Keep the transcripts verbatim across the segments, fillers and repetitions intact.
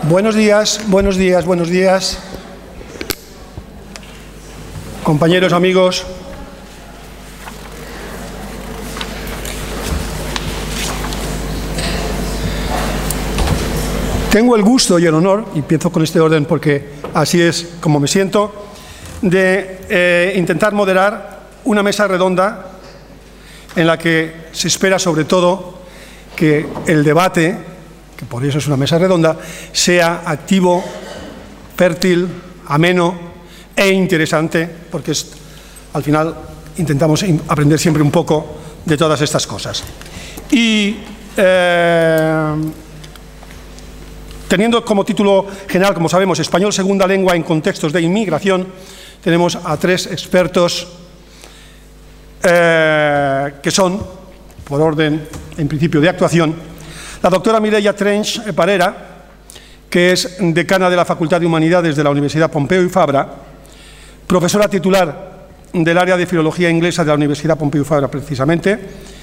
Buenos días, buenos días, buenos días. Compañeros, amigos. Tengo el gusto y el honor, y empiezo con este orden porque así es como me siento, de eh, intentar moderar una mesa redonda en la que se espera sobre todo que el debate, que por eso es una mesa redonda, sea activo, fértil, ameno e interesante, porque es, al final intentamos aprender siempre un poco de todas estas cosas. Y eh, teniendo como título general, como sabemos, Español segunda lengua en contextos de inmigración, tenemos a tres expertos eh, que son, por orden en principio de actuación, la doctora Mireia Trench Parera, que es decana de la Facultad de Humanidades de la Universidad Pompeu Fabra, profesora titular del área de Filología Inglesa de la Universidad Pompeu Fabra precisamente,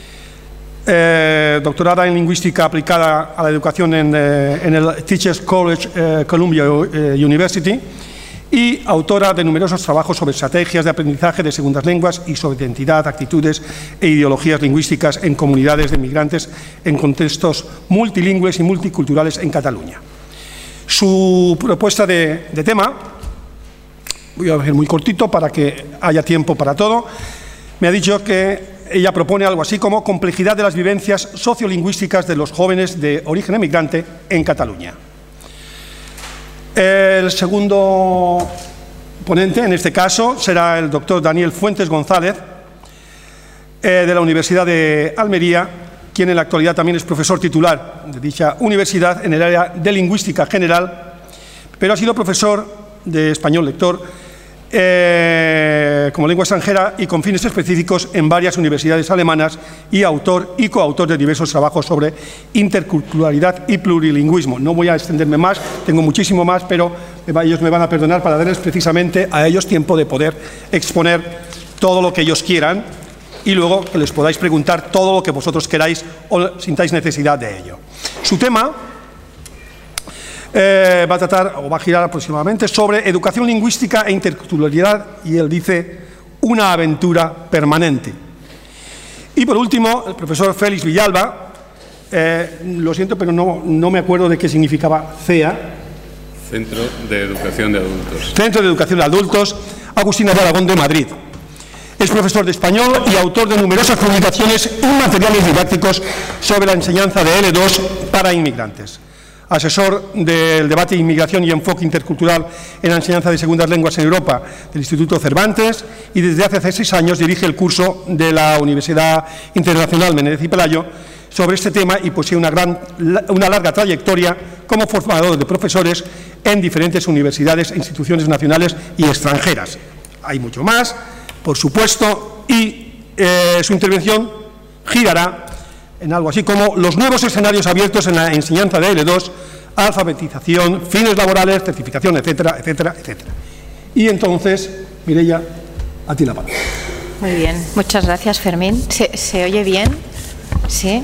eh, doctorada en Lingüística aplicada a la educación en, eh, en el Teachers College eh, Columbia eh, University, y autora de numerosos trabajos sobre estrategias de aprendizaje de segundas lenguas y sobre identidad, actitudes e ideologías lingüísticas en comunidades de migrantes en contextos multilingües y multiculturales en Cataluña. Su propuesta de, de tema, voy a hacer muy cortito para que haya tiempo para todo, me ha dicho que ella propone algo así como complejidad de las vivencias sociolingüísticas de los jóvenes de origen emigrante en Cataluña. El segundo ponente, en este caso, será el doctor Daniel Fuentes González, eh, de la Universidad de Almería, quien en la actualidad también es profesor titular de dicha universidad en el área de lingüística general, pero ha sido profesor de español lector eh, como lengua extranjera y con fines específicos en varias universidades alemanas y autor y coautor de diversos trabajos sobre interculturalidad y plurilingüismo. No voy a extenderme más, tengo muchísimo más, pero ellos me van a perdonar para darles precisamente a ellos tiempo de poder exponer todo lo que ellos quieran y luego que les podáis preguntar todo lo que vosotros queráis o sintáis necesidad de ello. Su tema Eh, va a tratar, o va a girar aproximadamente, sobre educación lingüística e interculturalidad, y él dice, una aventura permanente. Y por último, el profesor Félix Villalba, eh, lo siento, pero no, no me acuerdo de qué significaba C E A. Centro de Educación de Adultos. Centro de Educación de Adultos, Agustina de Aragón de Madrid. Es profesor de español y autor de numerosas publicaciones y materiales didácticos sobre la enseñanza de L dos para inmigrantes. Asesor del debate de inmigración y enfoque intercultural en la enseñanza de segundas lenguas en Europa del Instituto Cervantes, y desde hace seis años dirige el curso de la Universidad Internacional Menéndez y Pelayo sobre este tema, y posee una, gran, una larga trayectoria como formador de profesores en diferentes universidades e instituciones nacionales y extranjeras. Hay mucho más, por supuesto, y eh, su intervención girará en algo así como los nuevos escenarios abiertos en la enseñanza de L dos, alfabetización, fines laborales, certificación, etcétera, etcétera, etcétera. Y entonces, Mireia, a ti la palabra. Muy bien, muchas gracias, Fermín. ¿Se, se oye bien? Sí.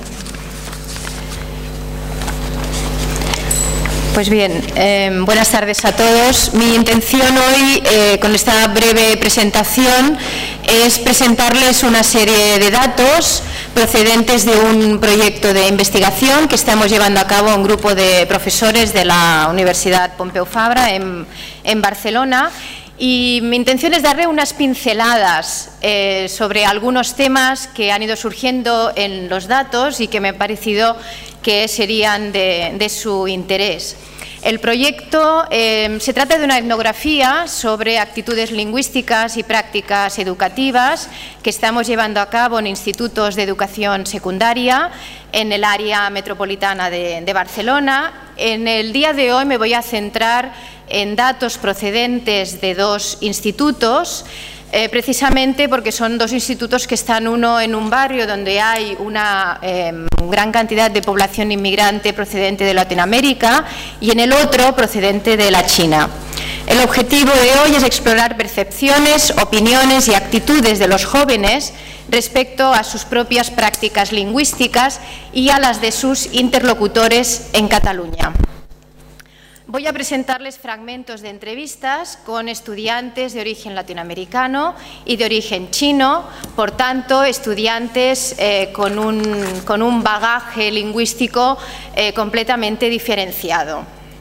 Pues bien, eh, buenas tardes a todos. Mi intención hoy, eh, con esta breve presentación, es presentarles una serie de datos procedentes de un proyecto de investigación que estamos llevando a cabo un grupo de profesores de la Universidad Pompeu Fabra en, en Barcelona. Y mi intención es darle unas pinceladas eh, sobre algunos temas que han ido surgiendo en los datos y que me ha parecido que serían de, de su interés. El proyecto eh, se trata de una etnografía sobre actitudes lingüísticas y prácticas educativas que estamos llevando a cabo en institutos de educación secundaria en el área metropolitana de, de Barcelona. En el día de hoy me voy a centrar en datos procedentes de dos institutos, eh, precisamente porque son dos institutos que están uno en un barrio donde hay una eh, gran cantidad de población inmigrante procedente de Latinoamérica y en el otro procedente de la China. El objetivo de hoy es explorar percepciones, opiniones y actitudes de los jóvenes respecto a sus propias prácticas lingüísticas y a las de sus interlocutores en Cataluña. Voy a presentarles fragmentos de entrevistas con estudiantes de origen latinoamericano y de origen chino, por tanto, estudiantes eh, con, un, con un bagaje lingüístico eh, completamente diferenciado.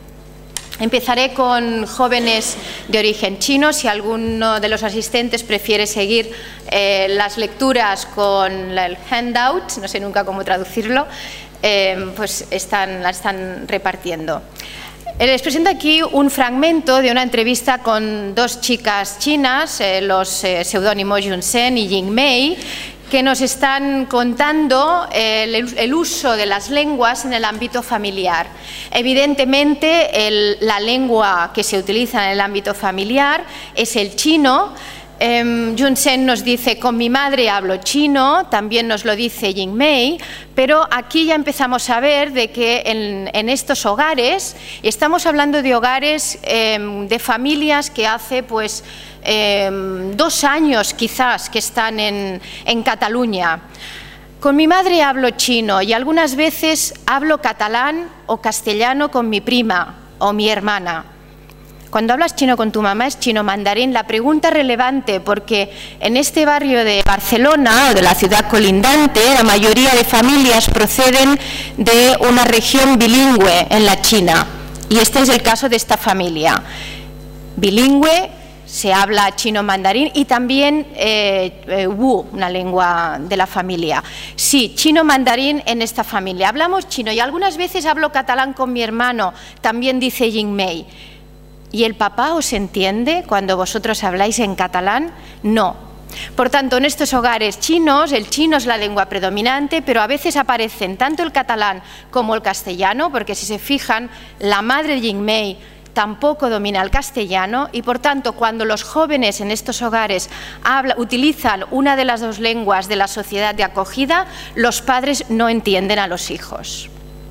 Empezaré con jóvenes de origen chino. Si alguno de los asistentes prefiere seguir eh, las lecturas con el handout, no sé nunca cómo traducirlo, eh, pues están, la están repartiendo. Les presento aquí un fragmento de una entrevista con dos chicas chinas, eh, los eh, seudónimos Yun Sen y Ying Mei, que nos están contando eh, el, el uso de las lenguas en el ámbito familiar. Evidentemente, el, la lengua que se utiliza en el ámbito familiar es el chino. Eh, Yun Sen nos dice, con mi madre hablo chino, también nos lo dice Ying Mei, pero aquí ya empezamos a ver de que en, en estos hogares, estamos hablando de hogares eh, de familias que hace pues eh, dos años quizás que están en, en Cataluña. Con mi madre hablo chino y algunas veces hablo catalán o castellano con mi prima o mi hermana. Cuando hablas chino con tu mamá es chino mandarín. La pregunta relevante, porque en este barrio de Barcelona o de la ciudad colindante, la mayoría de familias proceden de una región bilingüe en la China. Y este es el caso de esta familia. Bilingüe, se habla chino mandarín y también eh, eh, Wu, una lengua de la familia. Sí, chino mandarín en esta familia. Hablamos chino y algunas veces hablo catalán con mi hermano, también dice Ying Mei. ¿Y el papá os entiende cuando vosotros habláis en catalán? No. Por tanto, en estos hogares chinos, el chino es la lengua predominante, pero a veces aparecen tanto el catalán como el castellano, porque si se fijan, la madre de Ying Mei tampoco domina el castellano y, por tanto, cuando los jóvenes en estos hogares habla, utilizan una de las dos lenguas de la sociedad de acogida, los padres no entienden a los hijos.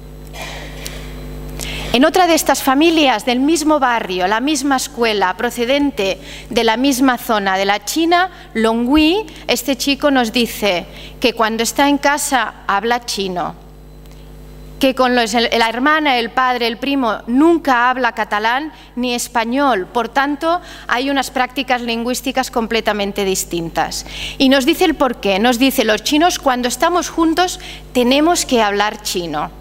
En otra de estas familias del mismo barrio, la misma escuela, procedente de la misma zona de la China, Longhui, este chico nos dice que cuando está en casa habla chino, que con los, la hermana, el padre, el primo nunca habla catalán ni español, por tanto hay unas prácticas lingüísticas completamente distintas. Y nos dice el porqué, nos dice los chinos cuando estamos juntos tenemos que hablar chino.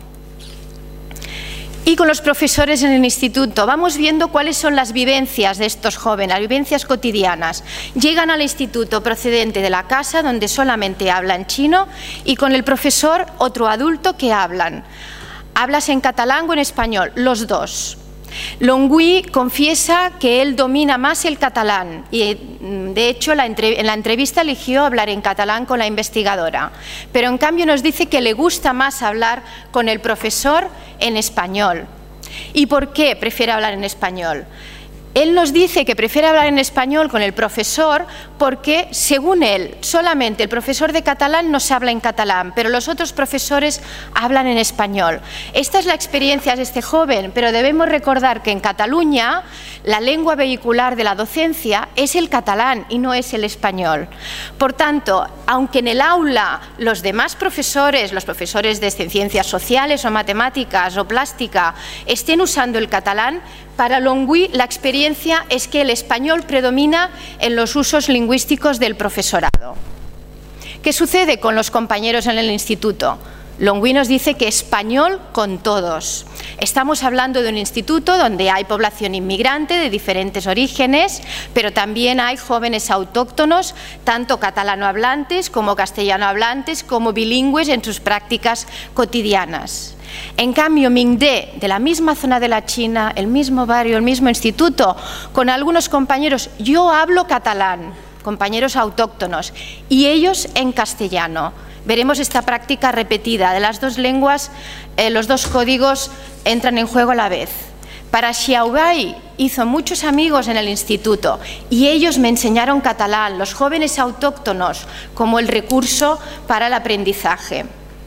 Y con los profesores en el instituto vamos viendo cuáles son las vivencias de estos jóvenes, las vivencias cotidianas. Llegan al instituto procedente de la casa donde solamente hablan chino y con el profesor otro adulto que hablan. ¿Hablas en catalán o en español? Los dos. Longhui confiesa que él domina más el catalán y de hecho en la entrevista eligió hablar en catalán con la investigadora, pero en cambio nos dice que le gusta más hablar con el profesor en español. ¿Y por qué prefiere hablar en español? Él nos dice que prefiere hablar en español con el profesor porque, según él, solamente el profesor de catalán nos habla en catalán, pero los otros profesores hablan en español. Esta es la experiencia de este joven, pero debemos recordar que en Cataluña la lengua vehicular de la docencia es el catalán y no es el español. Por tanto, aunque en el aula los demás profesores, los profesores de ciencias sociales o matemáticas o plástica, estén usando el catalán, para Longhui la experiencia es que el español predomina en los usos lingüísticos del profesorado. ¿Qué sucede con los compañeros en el instituto? Longhui nos dice que español con todos. Estamos hablando de un instituto donde hay población inmigrante de diferentes orígenes, pero también hay jóvenes autóctonos, tanto catalano hablantes como castellano hablantes, como bilingües en sus prácticas cotidianas. En cambio, Mingde, de la misma zona de la China, el mismo barrio, el mismo instituto, con algunos compañeros, yo hablo catalán, compañeros autóctonos, y ellos en castellano. Veremos esta práctica repetida de las dos lenguas, eh, los dos códigos entran en juego a la vez. Para Xiaobai hizo muchos amigos en el instituto y ellos me enseñaron catalán, los jóvenes autóctonos, como el recurso para el aprendizaje.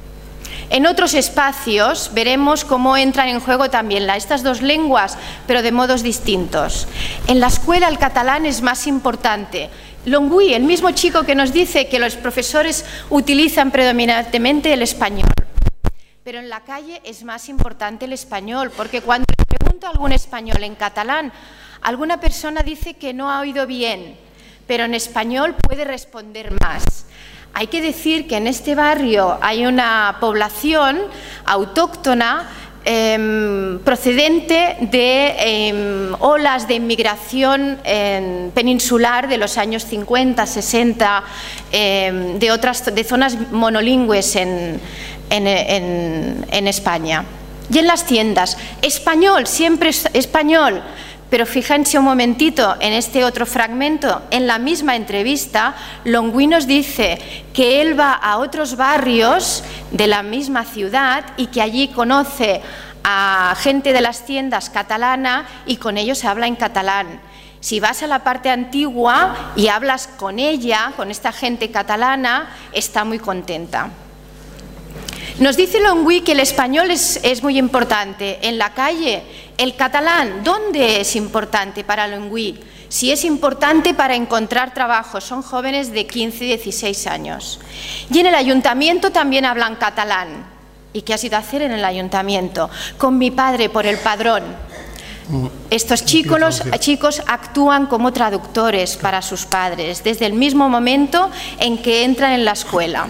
En otros espacios veremos cómo entran en juego también estas dos lenguas, pero de modos distintos. En la escuela el catalán es más importante. Longhui, el mismo chico que nos dice que los profesores utilizan predominantemente el español. Pero en la calle es más importante el español, porque cuando le preguntan pregunto a algún español en catalán, alguna persona dice que no ha oído bien, pero en español puede responder más. Hay que decir que en este barrio hay una población autóctona eh, procedente de eh, olas de inmigración eh, peninsular de los años cincuenta, sesenta, eh, de, otras, de zonas monolingües en, en, en, en España. Y en las tiendas, español, siempre es español. Pero fíjense un momentito en este otro fragmento, en la misma entrevista, Longwy nos dice que él va a otros barrios de la misma ciudad y que allí conoce a gente de las tiendas catalana y con ellos habla en catalán. Si vas a la parte antigua y hablas con ella, con esta gente catalana, está muy contenta. Nos dice Longwy que el español es, es muy importante. En la calle, el catalán, ¿dónde es importante para Longwy? Si es importante para encontrar trabajo, son jóvenes de quince a dieciséis años. Y en el ayuntamiento también hablan catalán. ¿Y qué has ido a hacer en el ayuntamiento? Con mi padre por el padrón. Estos chicos, los chicos actúan como traductores para sus padres desde el mismo momento en que entran en la escuela.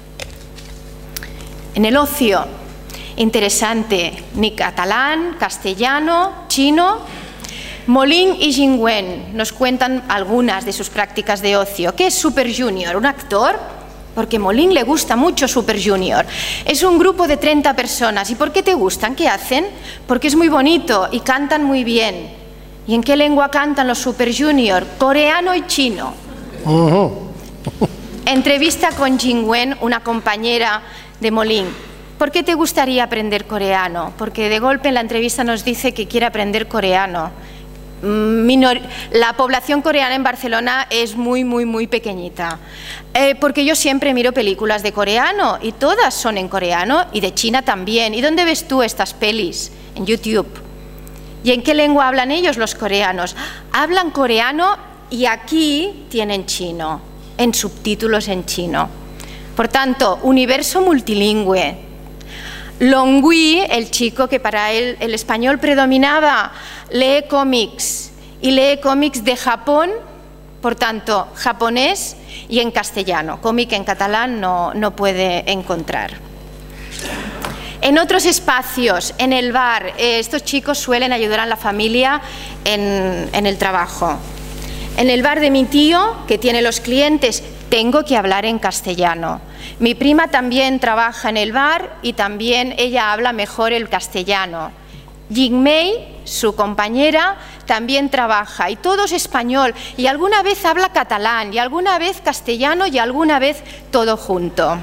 En el ocio, interesante, ni catalán, castellano, chino. Molin y Jingwen nos cuentan algunas de sus prácticas de ocio. ¿Qué es Super Junior? ¿Un actor? Porque Molin le gusta mucho Super Junior. Es un grupo de treinta personas. ¿Y por qué te gustan? ¿Qué hacen? Porque es muy bonito y cantan muy bien. ¿Y en qué lengua cantan los Super Junior? Coreano y chino. Uh-huh. Entrevista con Jingwen, una compañera de Molin. ¿Por qué te gustaría aprender coreano? Porque de golpe en la entrevista nos dice que quiere aprender coreano. Minor... La población coreana en Barcelona es muy, muy, muy pequeñita. Eh, porque yo siempre miro películas de coreano y todas son en coreano y de China también. ¿Y dónde ves tú estas pelis? En YouTube. ¿Y en qué lengua hablan ellos los coreanos? Hablan coreano y aquí tienen chino, en subtítulos en chino. Por tanto, universo multilingüe. Longwy, el chico que para él el español predominaba, lee cómics y lee cómics de Japón, por tanto, japonés y en castellano. Cómic en catalán no, no puede encontrar. En otros espacios, en el bar, eh, estos chicos suelen ayudar a la familia en, en el trabajo. En el bar de mi tío, que tiene los clientes, tengo que hablar en castellano. Mi prima también trabaja en el bar y también ella habla mejor el castellano. Jingmei, su compañera, también trabaja y todo es español y alguna vez habla catalán y alguna vez castellano y alguna vez todo junto.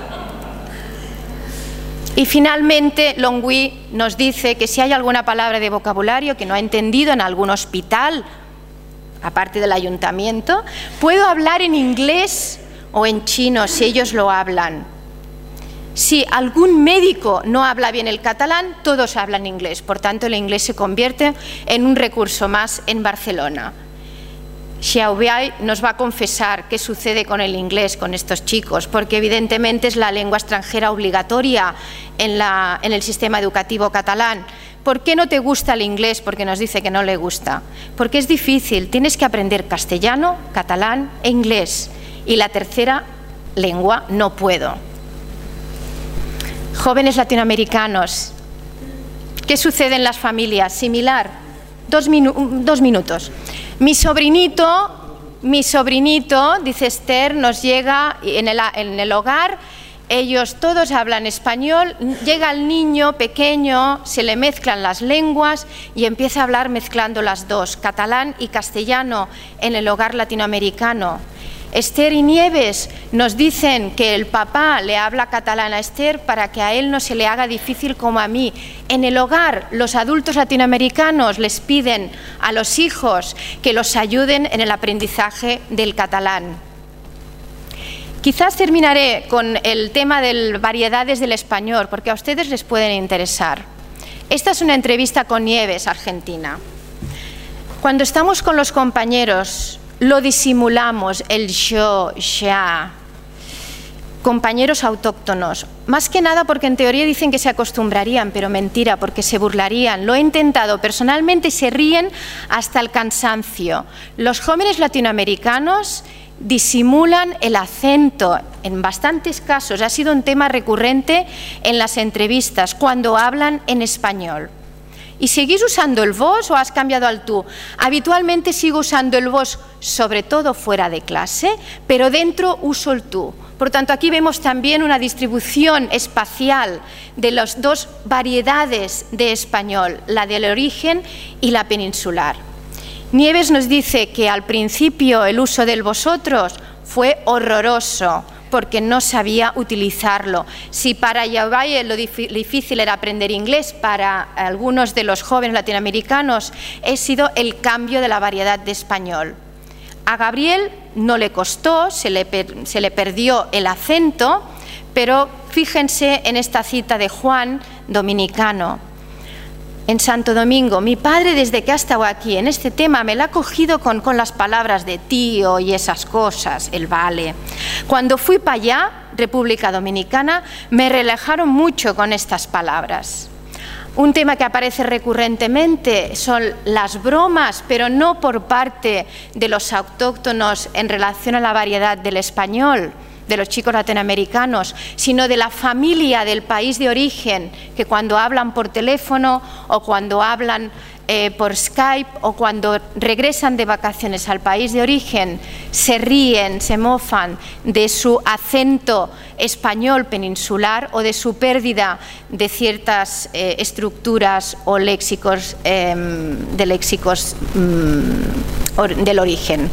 Y finalmente Longwy nos dice que si hay alguna palabra de vocabulario que no ha entendido en algún hospital, aparte del ayuntamiento, puedo hablar en inglés o en chino si ellos lo hablan. Si algún médico no habla bien el catalán, todos hablan inglés. Por tanto, el inglés se convierte en un recurso más en Barcelona. Xiaobai nos va a confesar qué sucede con el inglés con estos chicos, porque evidentemente es la lengua extranjera obligatoria en, la, en el sistema educativo catalán. ¿Por qué no te gusta el inglés? Porque nos dice que no le gusta. Porque es difícil, tienes que aprender castellano, catalán e inglés. Y la tercera lengua no puedo. Jóvenes latinoamericanos, ¿qué sucede en las familias? Similar. Dos, minu dos minutos. Mi sobrinito, mi sobrinito, dice Esther, nos llega en el, en el hogar. Ellos todos hablan español, llega el niño pequeño, se le mezclan las lenguas y empieza a hablar mezclando las dos, catalán y castellano, en el hogar latinoamericano. Esther y Nieves nos dicen que el papá le habla catalán a Esther para que a él no se le haga difícil como a mí. En el hogar, los adultos latinoamericanos les piden a los hijos que los ayuden en el aprendizaje del catalán. Quizás terminaré con el tema de variedades del español, porque a ustedes les pueden interesar. Esta es una entrevista con Nieves, argentina. Cuando estamos con los compañeros, lo disimulamos, el yo, ya. compañeros autóctonos. Más que nada porque en teoría dicen que se acostumbrarían, pero mentira, porque se burlarían. Lo he intentado personalmente y se ríen hasta el cansancio. Los jóvenes latinoamericanos disimulan el acento en bastantes casos. Ha sido un tema recurrente en las entrevistas cuando hablan en español. ¿Y seguís usando el vos o has cambiado al tú? Habitualmente sigo usando el vos, sobre todo fuera de clase, pero dentro uso el tú. Por tanto, aquí vemos también una distribución espacial de las dos variedades de español, la del origen y la peninsular. Nieves nos dice que al principio el uso del vosotros fue horroroso, porque no sabía utilizarlo. Si para Yavaye lo difícil era aprender inglés, para algunos de los jóvenes latinoamericanos ha sido el cambio de la variedad de español. A Gabriel no le costó, se le, per, se le perdió el acento, pero fíjense en esta cita de Juan, dominicano. En Santo Domingo, mi padre desde que ha estado aquí en este tema me la ha cogido con, con las palabras de tío y esas cosas, el vale. Cuando fui para allá, República Dominicana, me relajaron mucho con estas palabras. Un tema que aparece recurrentemente son las bromas, pero no por parte de los autóctonos en relación a la variedad del español, de los chicos latinoamericanos, sino de la familia del país de origen, que cuando hablan por teléfono o cuando hablan eh, por Skype o cuando regresan de vacaciones al país de origen, se ríen, se mofan de su acento español peninsular o de su pérdida de ciertas eh, estructuras o léxicos, eh, de léxicos mm, or, del origen.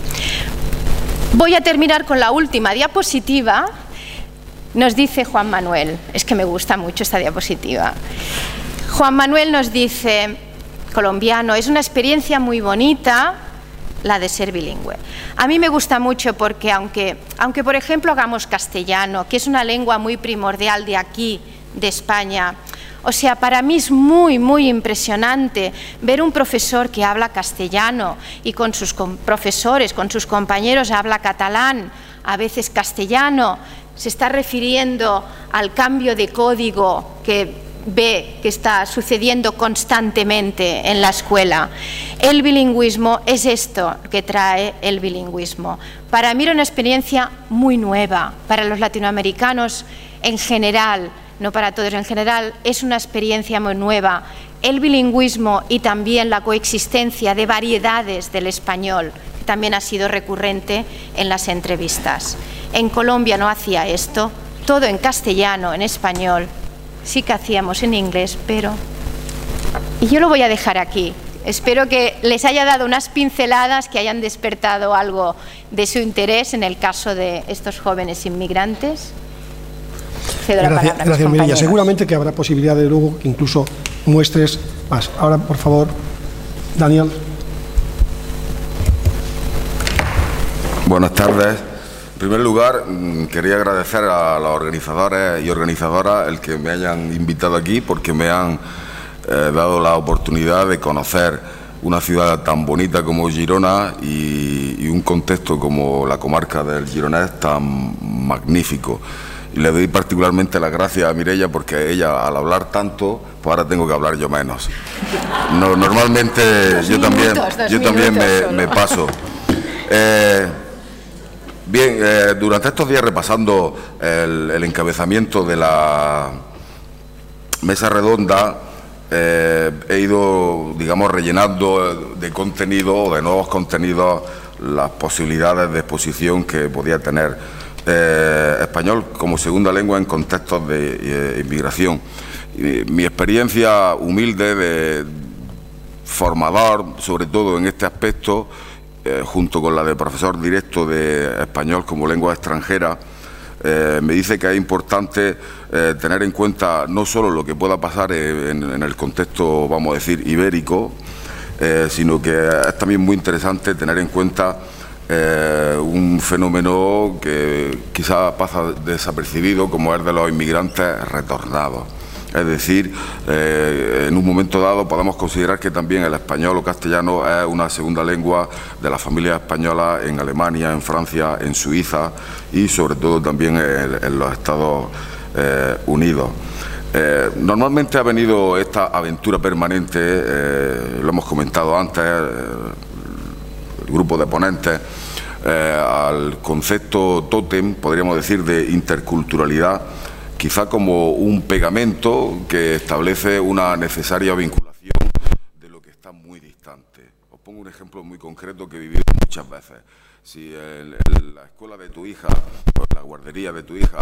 Voy a terminar con la última diapositiva. Nos dice Juan Manuel, es que me gusta mucho esta diapositiva. Juan Manuel nos dice, colombiano, es una experiencia muy bonita la de ser bilingüe. A mí me gusta mucho porque aunque, aunque por ejemplo hagamos castellano, que es una lengua muy primordial de aquí, de España, o sea, para mí es muy, muy impresionante ver un profesor que habla castellano y con sus profesores, con sus compañeros habla catalán, a veces castellano, se está refiriendo al cambio de código que ve que está sucediendo constantemente en la escuela. El bilingüismo es esto que trae el bilingüismo. Para mí era una experiencia muy nueva, para los latinoamericanos en general, no para todos en general, es una experiencia muy nueva. El bilingüismo y también la coexistencia de variedades del español, que también ha sido recurrente en las entrevistas. En Colombia no hacía esto, todo en castellano, en español, sí que hacíamos en inglés, pero... Y yo lo voy a dejar aquí. Espero que les haya dado unas pinceladas que hayan despertado algo de su interés en el caso de estos jóvenes inmigrantes. Cedo la gracias, palabra, gracias Mireia. Seguramente que habrá posibilidad de luego que incluso muestres más. Ahora, por favor, Daniel. Buenas tardes. En primer lugar, quería agradecer a los organizadores y organizadoras el que me hayan invitado aquí, porque me han eh, dado la oportunidad de conocer una ciudad tan bonita como Girona y, y un contexto como la comarca del Gironès tan magnífico. Y le doy particularmente las gracias a Mireia porque ella, al hablar tanto, pues ahora tengo que hablar yo menos. No, normalmente dos yo minutos, también, yo también me, me paso. Eh, bien, eh, durante estos días, repasando el, el encabezamiento de la mesa redonda, eh, he ido, digamos, rellenando de contenido o de nuevos contenidos las posibilidades de exposición que podía tener Eh, español como segunda lengua en contextos de eh, inmigración. Y mi experiencia humilde de formador, sobre todo en este aspecto, eh, junto con la de profesor directo de español como lengua extranjera, eh, me dice que es importante eh, tener en cuenta no solo lo que pueda pasar en, en el contexto, vamos a decir, ibérico, eh, sino que es también muy interesante tener en cuenta Eh, un fenómeno que quizá pasa desapercibido, como es de los inmigrantes retornados. Es decir, eh, en un momento dado podemos considerar que también el español o castellano es una segunda lengua de la familia española en Alemania, en Francia, en Suiza y sobre todo también en, en los Estados eh, Unidos. Eh, normalmente ha venido esta aventura permanente, eh, lo hemos comentado antes, eh, el grupo de ponentes, eh, al concepto tótem, podríamos decir, de interculturalidad, quizá como un pegamento que establece una necesaria vinculación de lo que está muy distante. Os pongo un ejemplo muy concreto que he vivido muchas veces. Si en, en la escuela de tu hija, o en la guardería de tu hija,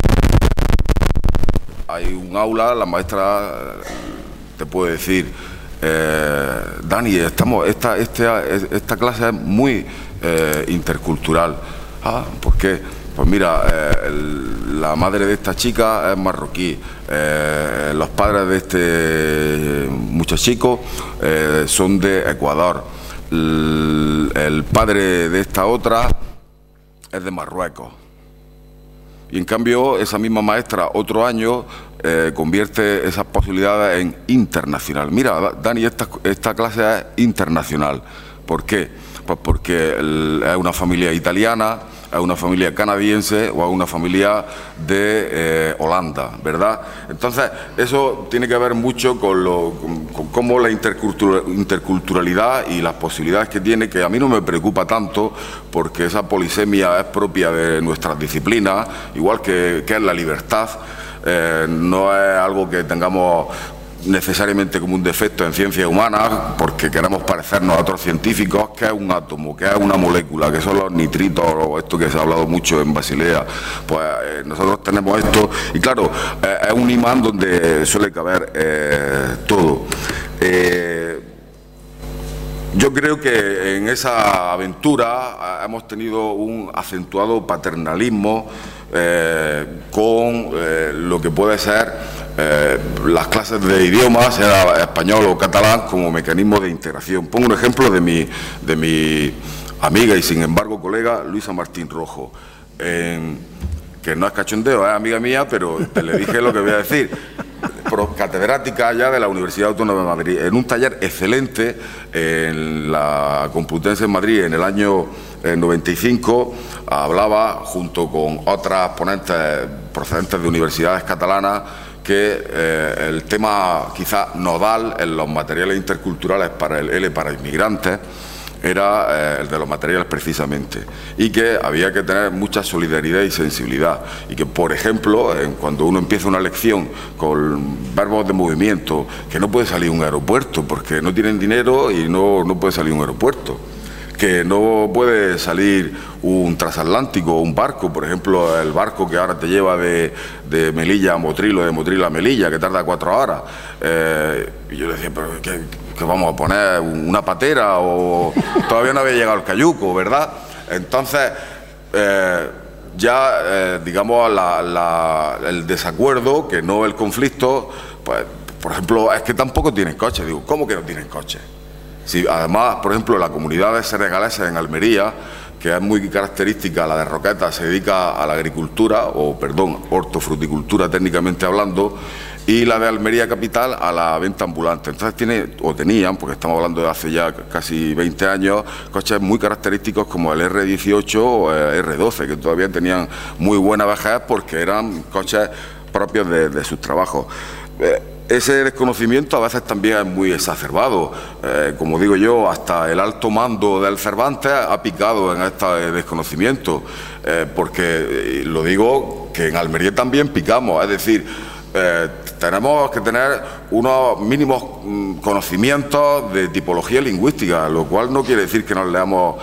hay un aula, la maestra te puede decir, eh, Dani, estamos, esta, esta, esta clase es muy eh, intercultural. Ah, ¿por qué? Pues mira, eh, el, la madre de esta chica es marroquí, eh, los padres de este muchachico eh, son de Ecuador, el, el padre de esta otra es de Marruecos. Y en cambio, esa misma maestra, otro año, eh, convierte esas posibilidades en internacional. Mira, Dani, esta, esta clase es internacional. ¿Por qué? Pues porque el, es una familia italiana, es una familia canadiense o es una familia de eh, Holanda, ¿verdad? Entonces, eso tiene que ver mucho con, lo, con, con cómo la interculturalidad y las posibilidades que tiene, que a mí no me preocupa tanto, porque esa polisemia es propia de nuestras disciplinas, igual que, que es la libertad, eh, no es algo que tengamos necesariamente como un defecto en ciencias humanas, porque queremos parecernos a otros científicos, que es un átomo, que es una molécula, que son los nitritos, o esto que se ha hablado mucho en Basilea. Pues eh, nosotros tenemos esto, y claro, eh, es un imán donde suele caber eh, todo. Eh, Yo creo que en esa aventura hemos tenido un acentuado paternalismo eh, con eh, lo que puede ser eh, las clases de idiomas, sea español o catalán, como mecanismo de integración. Pongo un ejemplo de mi, de mi amiga y sin embargo colega Luisa Martín Rojo, eh, que no es cachondeo, es amiga mía, pero le dije lo que voy a decir. Catedrática ya de la Universidad Autónoma de Madrid, en un taller excelente en la Complutense en Madrid en el año noventa y cinco, hablaba junto con otras ponentes procedentes de universidades catalanas que eh, el tema quizá nodal en los materiales interculturales para el L para inmigrantes era eh, el de los materiales precisamente, y que había que tener mucha solidaridad y sensibilidad, y que, por ejemplo, eh, cuando uno empieza una lección con verbos de movimiento, que no puede salir un aeropuerto porque no tienen dinero y no, no puede salir un aeropuerto, que no puede salir un transatlántico o un barco, por ejemplo, el barco que ahora te lleva de, de Melilla a Motril o de Motril a Melilla, que tarda cuatro horas. Eh, y yo le decía, pero ¿qué, qué vamos a poner? ¿Una patera? O todavía no había llegado el cayuco, ¿verdad? Entonces, eh, ya, eh, digamos, la, la, el desacuerdo, que no el conflicto, pues, por ejemplo, es que tampoco tienen coche. Digo, ¿cómo que no tienen coche? Si además, por ejemplo, la comunidad de senegaleses en Almería, que es muy característica, la de Roquetas, se dedica a la agricultura, o perdón, hortofruticultura técnicamente hablando, y la de Almería Capital a la venta ambulante. Entonces tiene, o tenían, porque estamos hablando de hace ya casi veinte años, coches muy característicos como el erre dieciocho o el erre doce, que todavía tenían muy buena vejez porque eran coches propios de, de sus trabajos. Eh, Ese desconocimiento a veces también es muy exacerbado. Eh, como digo yo, hasta el alto mando del Cervantes ha picado en este desconocimiento, eh, porque, eh, lo digo, que en Almería también picamos, es decir, eh, tenemos que tener unos mínimos mm, conocimientos de tipología lingüística, lo cual no quiere decir que nos leamos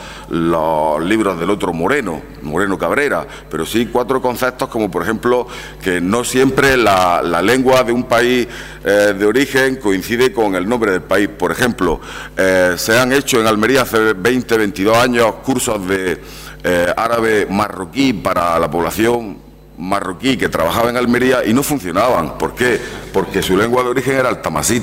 los libros del otro Moreno, Moreno Cabrera, pero sí cuatro conceptos como, por ejemplo, que no siempre la, la lengua de un país eh, de origen coincide con el nombre del país. Por ejemplo, eh, se han hecho en Almería hace veinte, veintidós años cursos de eh, árabe marroquí para la población marroquí que trabajaba en Almería y no funcionaban. ¿Por qué? Porque su lengua de origen era el tamasit,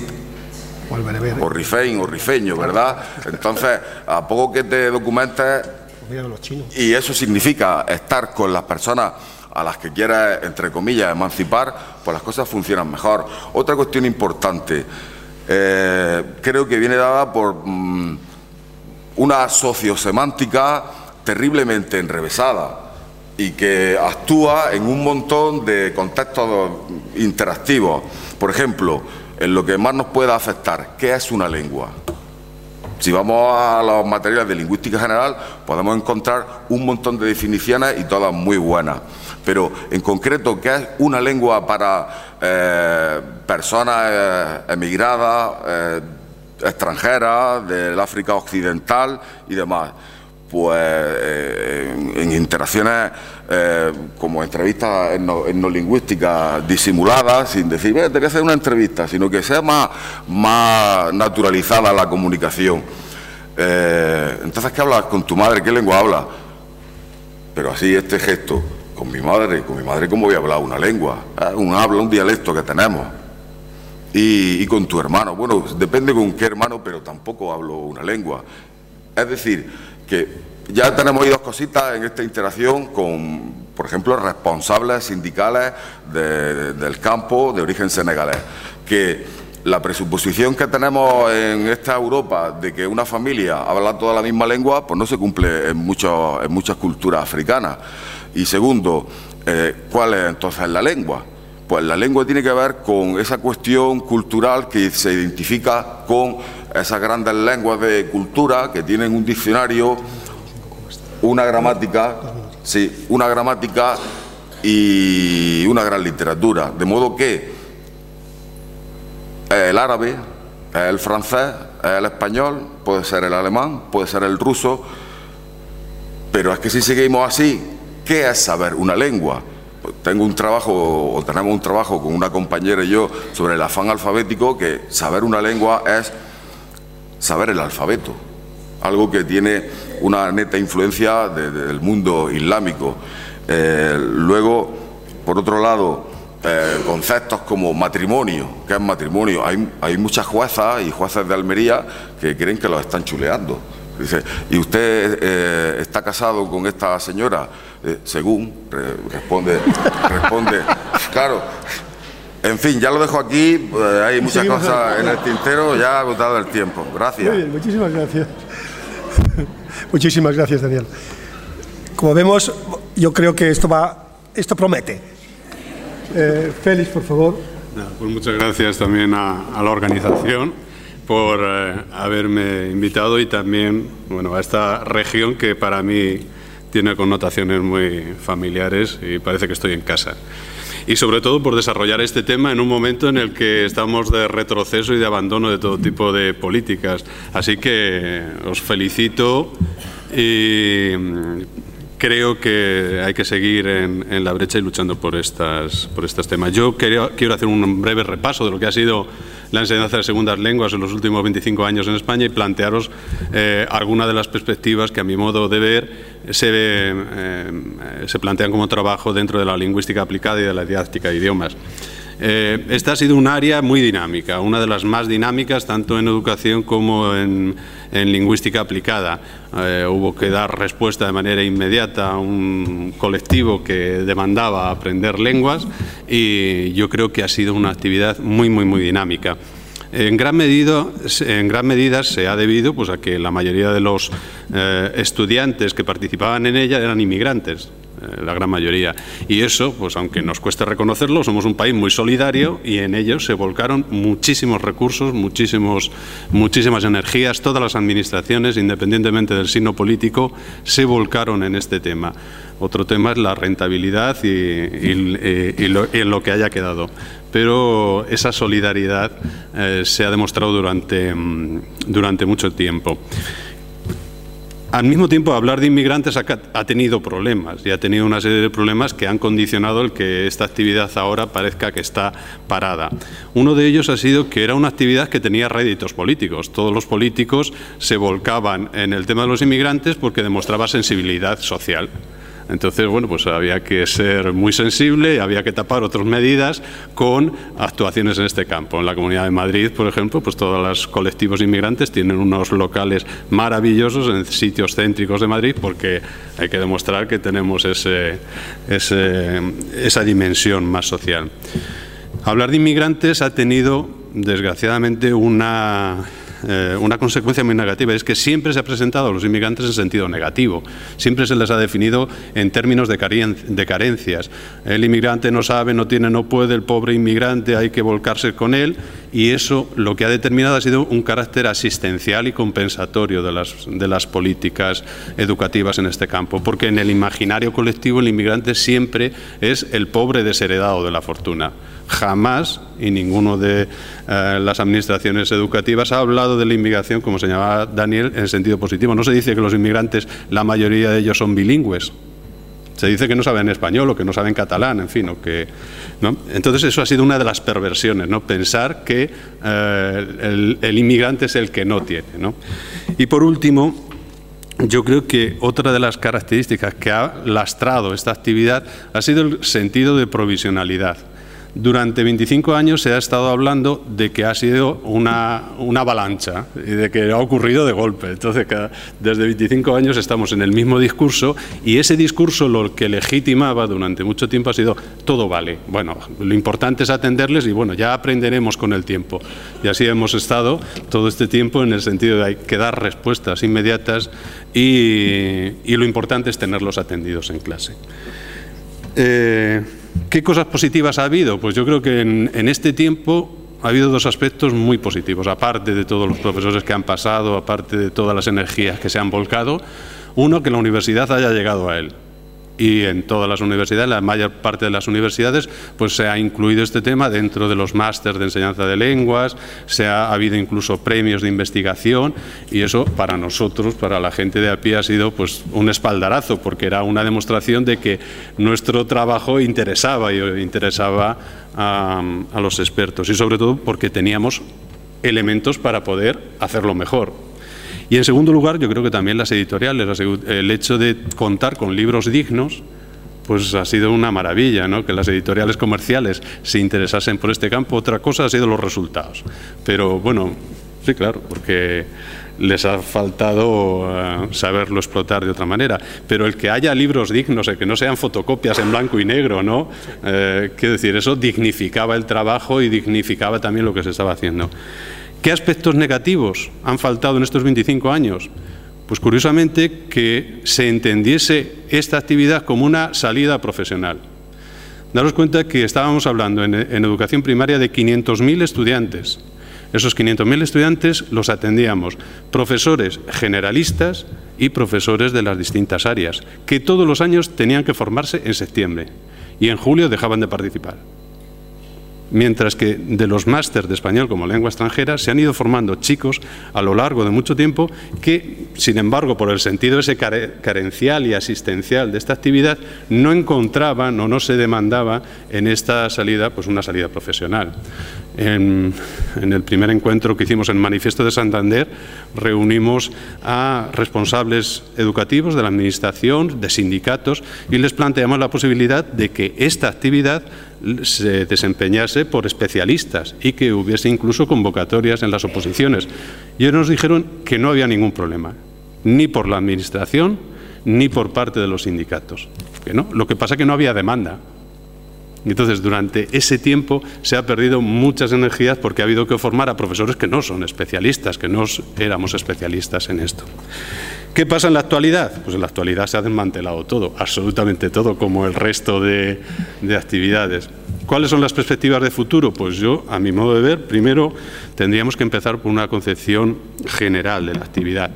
o el bereber, o rifein, o rifeño, ¿verdad? Entonces, a poco que te documentes, y eso significa estar con las personas a las que quieres, entre comillas, emancipar, pues las cosas funcionan mejor. Otra cuestión importante, eh, creo que viene dada por mmm, una sociosemántica terriblemente enrevesada y que actúa en un montón de contextos interactivos. Por ejemplo, en lo que más nos pueda afectar, ¿qué es una lengua? Si vamos a los materiales de lingüística general, podemos encontrar un montón de definiciones y todas muy buenas. Pero, en concreto, ¿qué es una lengua para eh, personas eh, emigradas, eh, extranjeras, del África Occidental y demás? Pues eh, en, en interacciones eh, como entrevistas etnolingüísticas disimuladas, sin decir, te voy a hacer una entrevista, sino que sea más, más naturalizada la comunicación. Eh, entonces, ¿qué hablas con tu madre? ¿Qué lengua hablas? Pero así, este gesto, con mi madre, con mi madre, ¿cómo voy a hablar una lengua? ¿Eh? Un habla, un dialecto que tenemos. Y, y con tu hermano, bueno, depende con qué hermano, pero tampoco hablo una lengua. Es decir, que ya tenemos ahí dos cositas en esta interacción con, por ejemplo, responsables sindicales de, de, del campo de origen senegalés, que la presuposición que tenemos en esta Europa de que una familia habla toda la misma lengua, pues no se cumple en, muchos, en muchas culturas africanas. Y segundo, eh, ¿cuál es entonces la lengua? Pues la lengua tiene que ver con esa cuestión cultural que se identifica con esas grandes lenguas de cultura que tienen un diccionario, una gramática, sí, una gramática y una gran literatura. De modo que el árabe, el francés, el español, puede ser el alemán, puede ser el ruso, pero es que si seguimos así, ¿qué es saber una lengua? Tengo un trabajo, o tenemos un trabajo con una compañera y yo sobre el afán alfabético, que saber una lengua es saber el alfabeto, algo que tiene una neta influencia de, de, del mundo islámico. Eh, luego, por otro lado, eh, conceptos como matrimonio. ¿Qué es matrimonio? Hay, hay muchas juezas y jueces de Almería que creen que los están chuleando. Dice, ¿y usted eh, está casado con esta señora? Eh, según, re, responde, responde, claro. En fin, ya lo dejo aquí, eh, hay muchas cosas en el tintero, ya ha agotado el tiempo. Gracias. Muy bien, muchísimas gracias. Muchísimas gracias, Daniel. Como vemos, yo creo que esto va, esto promete. Eh, Félix, por favor. Pues muchas gracias también a, a la organización por eh, haberme invitado y también, bueno, a esta región que para mí tiene connotaciones muy familiares y parece que estoy en casa. Y sobre todo por desarrollar este tema en un momento en el que estamos de retroceso y de abandono de todo tipo de políticas. Así que os felicito y creo que hay que seguir en, en la brecha y luchando por estas, por estos temas. Yo quiero, quiero hacer un breve repaso de lo que ha sido la enseñanza de segundas lenguas en los últimos veinticinco años en España y plantearos eh, algunas de las perspectivas que, a mi modo de ver, se, eh, se plantean como trabajo dentro de la lingüística aplicada y de la didáctica de idiomas. Eh, esta ha sido un área muy dinámica, una de las más dinámicas tanto en educación como en, en lingüística aplicada. Eh, hubo que dar respuesta de manera inmediata a un colectivo que demandaba aprender lenguas y yo creo que ha sido una actividad muy, muy, muy dinámica. En gran medida, en gran medida se ha debido pues, a que la mayoría de los eh, estudiantes que participaban en ella eran inmigrantes, eh, la gran mayoría. Y eso, pues aunque nos cueste reconocerlo, somos un país muy solidario y en ello se volcaron muchísimos recursos, muchísimos, muchísimas energías. Todas las administraciones, independientemente del signo político, se volcaron en este tema. Otro tema es la rentabilidad y, y, y, lo, y en lo que haya quedado. Pero esa solidaridad eh, se ha demostrado durante, durante mucho tiempo. Al mismo tiempo, hablar de inmigrantes ha, ha tenido problemas y ha tenido una serie de problemas que han condicionado el que esta actividad ahora parezca que está parada. Uno de ellos ha sido que era una actividad que tenía réditos políticos. Todos los políticos se volcaban en el tema de los inmigrantes porque demostraba sensibilidad social. Entonces, bueno, pues había que ser muy sensible, había que tapar otras medidas con actuaciones en este campo. En la Comunidad de Madrid, por ejemplo, pues todos los colectivos inmigrantes tienen unos locales maravillosos en sitios céntricos de Madrid, porque hay que demostrar que tenemos ese, ese, esa dimensión más social. Hablar de inmigrantes ha tenido, desgraciadamente, una... Eh, una consecuencia muy negativa, es que siempre se ha presentado a los inmigrantes en sentido negativo, siempre se les ha definido en términos de, caren de carencias. El inmigrante no sabe, no tiene, no puede, el pobre inmigrante hay que volcarse con él, y eso lo que ha determinado ha sido un carácter asistencial y compensatorio de las, de las políticas educativas en este campo, porque en el imaginario colectivo el inmigrante siempre es el pobre desheredado de la fortuna. Jamás, y ninguno de eh, las administraciones educativas ha hablado de la inmigración, como señalaba Daniel, en sentido positivo. No se dice que los inmigrantes, la mayoría de ellos son bilingües. Se dice que no saben español o que no saben catalán, en fin, o que, ¿no? Entonces eso ha sido una de las perversiones, ¿no? Pensar que eh, el, el inmigrante es el que no tiene, ¿no? Y por último, yo creo que otra de las características que ha lastrado esta actividad ha sido el sentido de provisionalidad. Durante veinticinco años se ha estado hablando de que ha sido una, una avalancha y de que ha ocurrido de golpe. Entonces, cada, desde veinticinco años estamos en el mismo discurso, y ese discurso lo que legitimaba durante mucho tiempo ha sido todo vale. Bueno, lo importante es atenderles y bueno, ya aprenderemos con el tiempo. Y así hemos estado todo este tiempo, en el sentido de hay que dar respuestas inmediatas y, y lo importante es tenerlos atendidos en clase. Eh, ¿Qué cosas positivas ha habido? Pues yo creo que en, en este tiempo ha habido dos aspectos muy positivos, aparte de todos los profesores que han pasado, aparte de todas las energías que se han volcado. Uno, que la universidad haya llegado a él. Y en todas las universidades, la mayor parte de las universidades, pues se ha incluido este tema dentro de los másteres de enseñanza de lenguas, se ha, ha habido incluso premios de investigación, y eso para nosotros, para la gente de a pie, ha sido pues un espaldarazo, porque era una demostración de que nuestro trabajo interesaba y interesaba a, a los expertos, y sobre todo porque teníamos elementos para poder hacerlo mejor. Y en segundo lugar, yo creo que también las editoriales, el hecho de contar con libros dignos, pues ha sido una maravilla, ¿no? Que las editoriales comerciales se interesasen por este campo. Otra cosa ha sido los resultados. Pero bueno, sí, claro, porque les ha faltado uh, saberlo explotar de otra manera. Pero el que haya libros dignos, el que no sean fotocopias en blanco y negro, ¿no? Eh, quiero decir, eso dignificaba el trabajo y dignificaba también lo que se estaba haciendo. ¿Qué aspectos negativos han faltado en estos veinticinco años? Pues curiosamente que se entendiese esta actividad como una salida profesional. Daros cuenta que estábamos hablando en, en educación primaria de quinientos mil estudiantes. Esos quinientos mil estudiantes los atendíamos profesores generalistas y profesores de las distintas áreas, que todos los años tenían que formarse en septiembre y en julio dejaban de participar. Mientras que de los másteres de español como lengua extranjera se han ido formando chicos a lo largo de mucho tiempo que, sin embargo, por el sentido ese carencial y asistencial de esta actividad, no encontraban o no se demandaba en esta salida pues una salida profesional. En, en el primer encuentro que hicimos en Manifiesto de Santander, reunimos a responsables educativos de la administración, de sindicatos, y les planteamos la posibilidad de que esta actividad se desempeñase por especialistas y que hubiese incluso convocatorias en las oposiciones. Y ellos nos dijeron que no había ningún problema, ni por la administración ni por parte de los sindicatos. Que no, lo que pasa es que no había demanda. Entonces, durante ese tiempo se ha perdido muchas energías porque ha habido que formar a profesores que no son especialistas, que no éramos especialistas en esto. ¿Qué pasa en la actualidad? Pues en la actualidad se ha desmantelado todo, absolutamente todo, como el resto de, de actividades. ¿Cuáles son las perspectivas de futuro? Pues yo, a mi modo de ver, primero tendríamos que empezar por una concepción general de la actividad.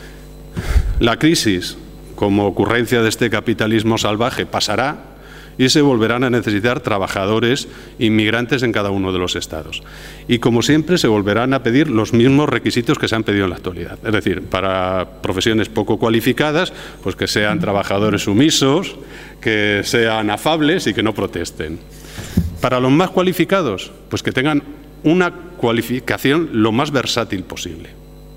La crisis, como ocurrencia de este capitalismo salvaje, pasará y se volverán a necesitar trabajadores inmigrantes en cada uno de los estados. Y como siempre se volverán a pedir los mismos requisitos que se han pedido en la actualidad. Es decir, para profesiones poco cualificadas, pues que sean trabajadores sumisos, que sean afables y que no protesten. Para los más cualificados, pues que tengan una cualificación lo más versátil posible.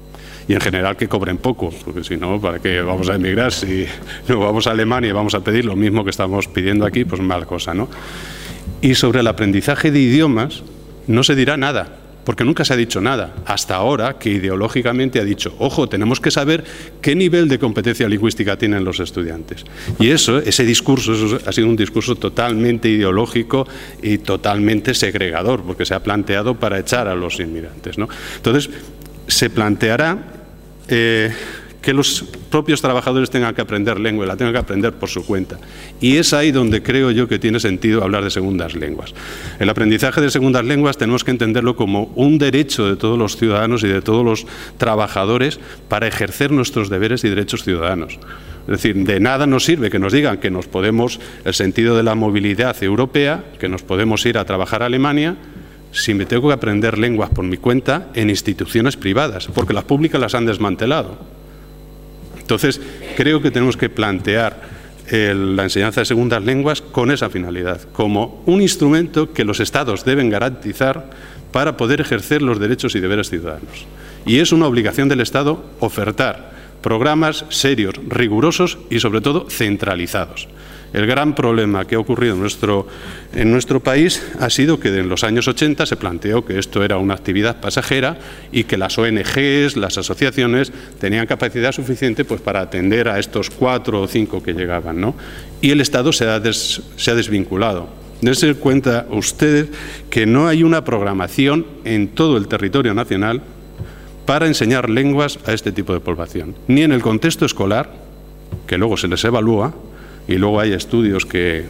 y en general que cobren poco, porque si no, ¿para qué vamos a emigrar? Si no vamos a Alemania y vamos a pedir lo mismo que estamos pidiendo aquí, pues mal cosa, ¿no? Y sobre el aprendizaje de idiomas no se dirá nada, porque nunca se ha dicho nada, hasta ahora que ideológicamente ha dicho, ojo, tenemos que saber qué nivel de competencia lingüística tienen los estudiantes. Y eso, ese discurso, eso ha sido un discurso totalmente ideológico y totalmente segregador, porque se ha planteado para echar a los inmigrantes, ¿no? Entonces, se planteará eh, que los propios trabajadores tengan que aprender lengua y la tengan que aprender por su cuenta. Y es ahí donde creo yo que tiene sentido hablar de segundas lenguas. El aprendizaje de segundas lenguas tenemos que entenderlo como un derecho de todos los ciudadanos y de todos los trabajadores para ejercer nuestros deberes y derechos ciudadanos. Es decir, de nada nos sirve que nos digan que nos podemos, el sentido de la movilidad europea, que nos podemos ir a trabajar a Alemania, si me tengo que aprender lenguas por mi cuenta en instituciones privadas, porque las públicas las han desmantelado. Entonces, creo que tenemos que plantear el, la enseñanza de segundas lenguas con esa finalidad, como un instrumento que los Estados deben garantizar para poder ejercer los derechos y deberes ciudadanos. Y es una obligación del Estado ofertar programas serios, rigurosos y, sobre todo, centralizados. El gran problema que ha ocurrido en nuestro, en nuestro país ha sido que en los años ochenta se planteó que esto era una actividad pasajera y que las O N Ges, las asociaciones, tenían capacidad suficiente pues, para atender a estos cuatro o cinco que llegaban, ¿no? Y el Estado se ha, des, se ha desvinculado. Dense cuenta ustedes que no hay una programación en todo el territorio nacional para enseñar lenguas a este tipo de población, ni en el contexto escolar, que luego se les evalúa, y luego hay estudios que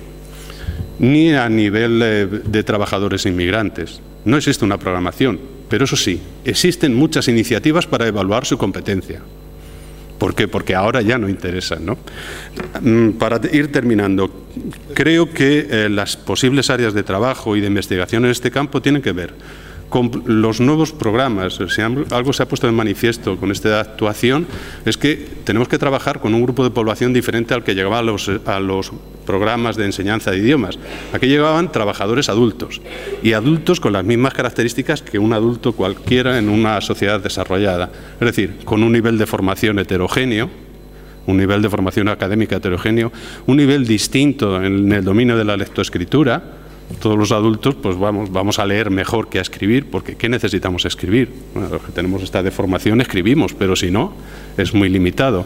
ni a nivel de, de trabajadores inmigrantes. No existe una programación, pero eso sí, existen muchas iniciativas para evaluar su competencia. ¿Por qué? Porque ahora ya no interesan, ¿no? Para ir terminando, creo que eh, las posibles áreas de trabajo y de investigación en este campo tienen que ver con los nuevos programas. Si algo se ha puesto en manifiesto con esta actuación es que tenemos que trabajar con un grupo de población diferente al que llegaba a los, a los programas de enseñanza de idiomas. Aquí llegaban trabajadores adultos y adultos con las mismas características que un adulto cualquiera en una sociedad desarrollada, es decir, con un nivel de formación heterogéneo, un nivel de formación académica heterogéneo, un nivel distinto en el dominio de la lectoescritura. Todos los adultos pues vamos, vamos a leer mejor que a escribir, porque ¿qué necesitamos escribir? Bueno, los que tenemos esta deformación escribimos, pero si no, es muy limitado.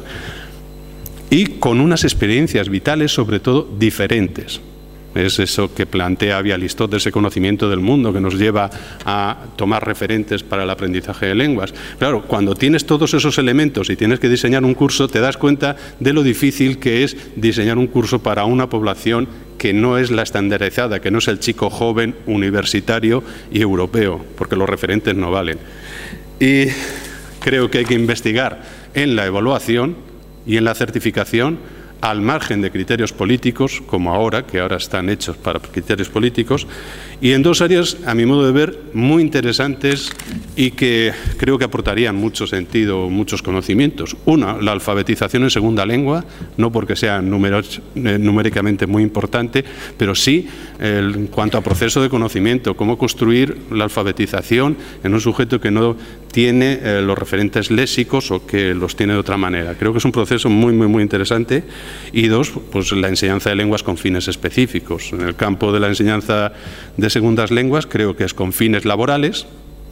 Y con unas experiencias vitales, sobre todo, diferentes. Es eso que plantea Bialystot, ese conocimiento del mundo que nos lleva a tomar referentes para el aprendizaje de lenguas. Claro, cuando tienes todos esos elementos y tienes que diseñar un curso, te das cuenta de lo difícil que es diseñar un curso para una población que no es la estandarizada, que no es el chico joven, universitario y europeo, porque los referentes no valen. Y creo que hay que investigar en la evaluación y en la certificación al margen de criterios políticos, como ahora, que ahora están hechos para criterios políticos, y en dos áreas, a mi modo de ver, muy interesantes y que creo que aportarían mucho sentido, muchos conocimientos. Una, la alfabetización en segunda lengua, no porque sea numeros, eh, numéricamente muy importante, pero sí el, en cuanto a proceso de conocimiento, cómo construir la alfabetización en un sujeto que no tiene eh, los referentes léxicos o que los tiene de otra manera. Creo que es un proceso muy, muy, muy interesante. Y dos, pues la enseñanza de lenguas con fines específicos. En el campo de la enseñanza de segundas lenguas creo que es con fines laborales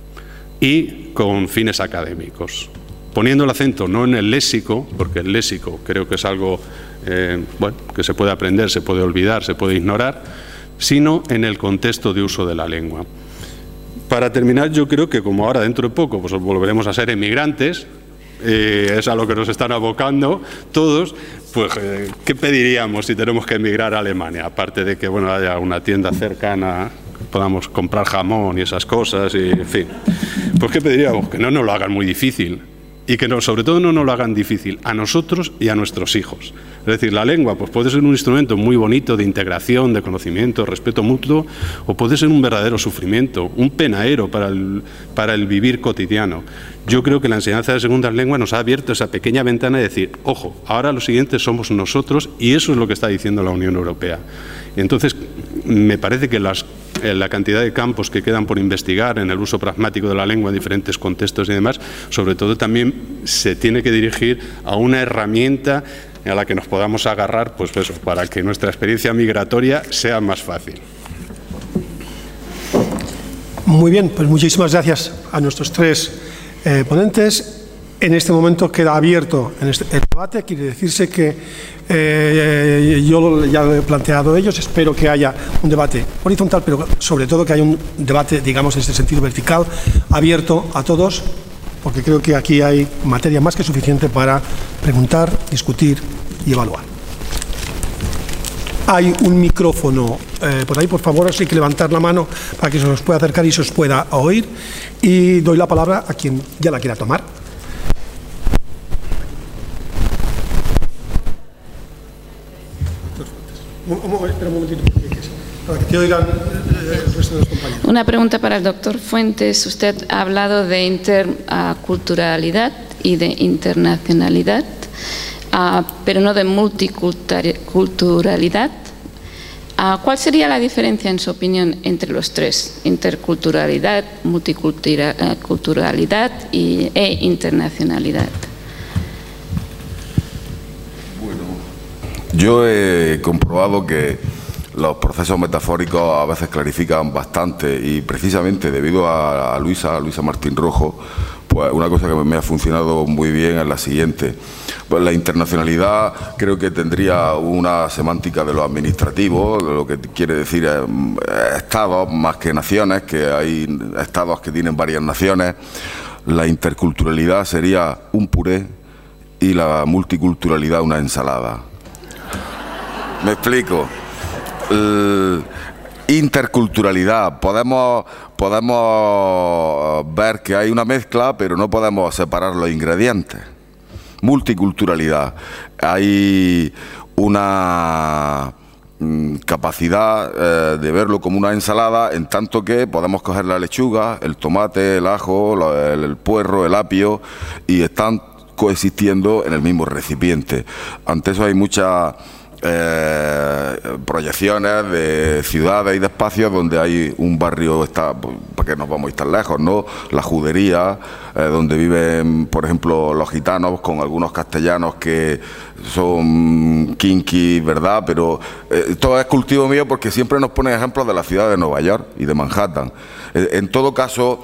y con fines académicos. Poniendo el acento no en el léxico, porque el léxico creo que es algo eh, bueno, que se puede aprender, se puede olvidar, se puede ignorar, sino en el contexto de uso de la lengua. Para terminar, yo creo que como ahora dentro de poco pues volveremos a ser emigrantes, eh, es a lo que nos están abocando todos, pues eh, ¿qué pediríamos si tenemos que emigrar a Alemania? Aparte de que bueno, haya una tienda cercana, podamos comprar jamón y esas cosas, y en fin. Pues ¿qué pediríamos? Que no nos lo hagan muy difícil. Y que no, sobre todo no nos lo hagan difícil a nosotros y a nuestros hijos. Es decir, la lengua pues puede ser un instrumento muy bonito de integración, de conocimiento, respeto mutuo, o puede ser un verdadero sufrimiento, un penaero para el, para el vivir cotidiano. Yo creo que la enseñanza de segundas lenguas nos ha abierto esa pequeña ventana de decir, ojo, ahora los siguientes somos nosotros, y eso es lo que está diciendo la Unión Europea. Entonces, me parece que las, eh, la cantidad de campos que quedan por investigar en el uso pragmático de la lengua en diferentes contextos y demás, sobre todo también se tiene que dirigir a una herramienta a la que nos podamos agarrar, pues eso, para que nuestra experiencia migratoria sea más fácil. Muy bien, pues muchísimas gracias a nuestros tres eh, ponentes. En este momento queda abierto en este, el debate. Quiere decirse que eh, yo ya lo he planteado a ellos. Espero que haya un debate horizontal, pero sobre todo que haya un debate, digamos, en este sentido vertical, abierto a todos, porque creo que aquí hay materia más que suficiente para preguntar, discutir y evaluar. Hay un micrófono eh, por ahí, por favor, así que levantar la mano para que se os pueda acercar y se os pueda oír. Y doy la palabra a quien ya la quiera tomar. Espera un momentito, para que te oigan el resto de los compañeros. Una pregunta para el doctor Fuentes. Usted ha hablado de interculturalidad y de internacionalidad, uh, pero no de multiculturalidad. Uh, ¿Cuál sería la diferencia, en su opinión, entre los tres? Interculturalidad, multiculturalidad y, e internacionalidad. Yo he comprobado que los procesos metafóricos a veces clarifican bastante, y precisamente debido a, a Luisa, a Luisa Martín Rojo, pues una cosa que me ha funcionado muy bien es la siguiente. Pues la internacionalidad creo que tendría una semántica de lo administrativo, lo que quiere decir es, estados más que naciones, que hay estados que tienen varias naciones. La interculturalidad sería un puré y la multiculturalidad una ensalada. Me explico. El interculturalidad, podemos, podemos ver que hay una mezcla, pero no podemos separar los ingredientes. Multiculturalidad, hay una mm, capacidad eh, de verlo como una ensalada, en tanto que podemos coger la lechuga, el tomate, el ajo, el, el puerro, el apio, y están coexistiendo en el mismo recipiente. Ante eso hay muchas eh, proyecciones de ciudades y de espacios donde hay un barrio, está, para que nos vamos a ir tan lejos, ¿no? La judería, eh, donde viven, por ejemplo, los gitanos, con algunos castellanos que son kinky, ¿verdad? Pero eh, todo es cultivo mío, porque siempre nos ponen ejemplos de la ciudad de Nueva York y de Manhattan. Eh, en todo caso,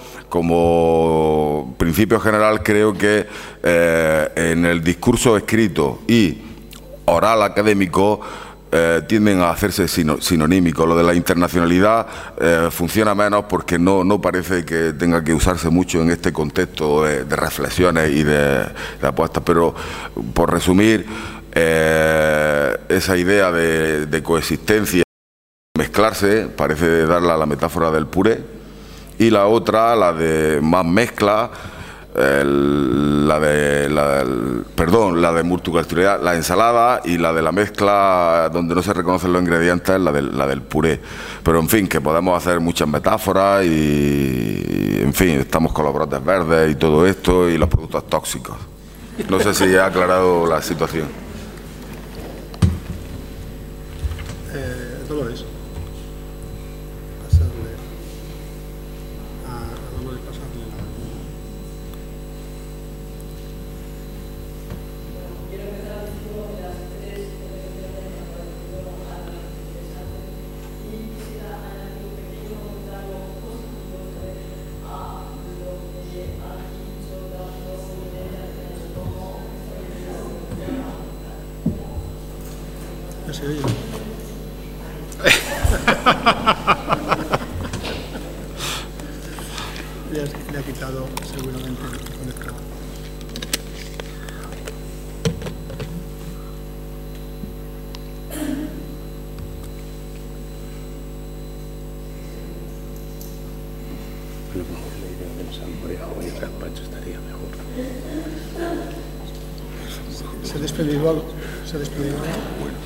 como principio general, creo que eh, en el discurso escrito y oral académico eh, tienden a hacerse sino, sinonímicos. Lo de la internacionalidad eh, funciona menos, porque no, no parece que tenga que usarse mucho en este contexto de, de reflexiones y de, de apuestas. Pero, por resumir, eh, esa idea de, de coexistencia, mezclarse, parece darle a la metáfora del puré, y la otra, la de más mezcla, El, la de la, el, perdón, la de multiculturalidad, la ensalada, y la de la mezcla donde no se reconocen los ingredientes, la del, la del puré. Pero en fin, que podemos hacer muchas metáforas y, en fin, estamos con los brotes verdes y todo esto, y los productos tóxicos. No sé si he aclarado la situación. Eh, Dolores. Se oye. le, has, le ha quitado seguramente el conectador. Se ha desprendido algo. Se ha desprendido algo. Bueno.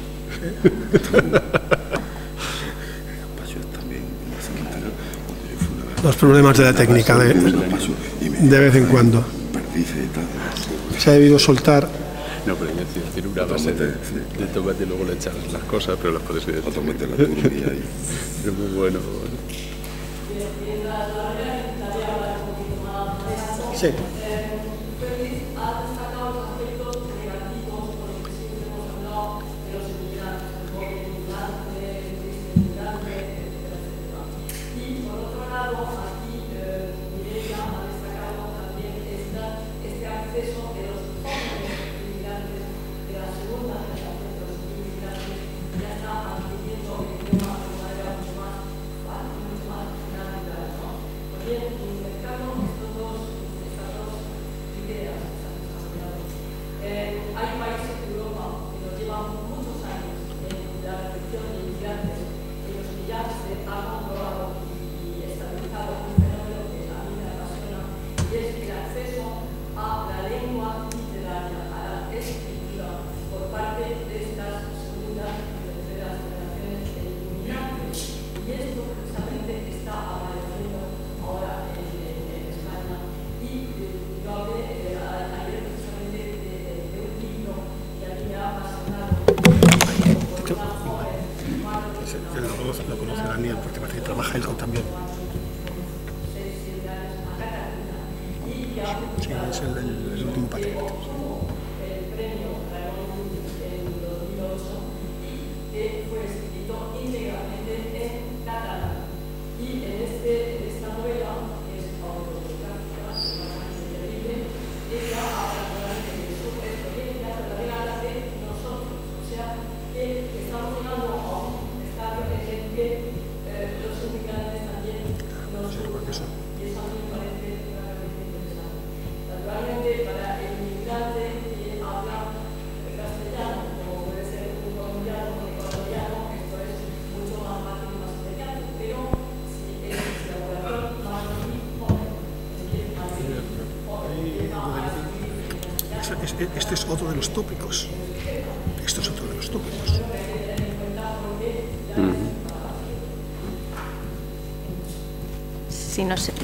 Los problemas de la técnica de, de vez en cuando. Se ha debido soltar. No, pero tiene una base de, de tomate y luego le echas las cosas, pero las puedes ver. Es muy bueno. Sí. Lo conoce Daniel porque parece que trabaja él también. Sí, es el, el, el último patriarca. Este es otro de los tópicos. Esto es otro de los tópicos. Sí, no sé.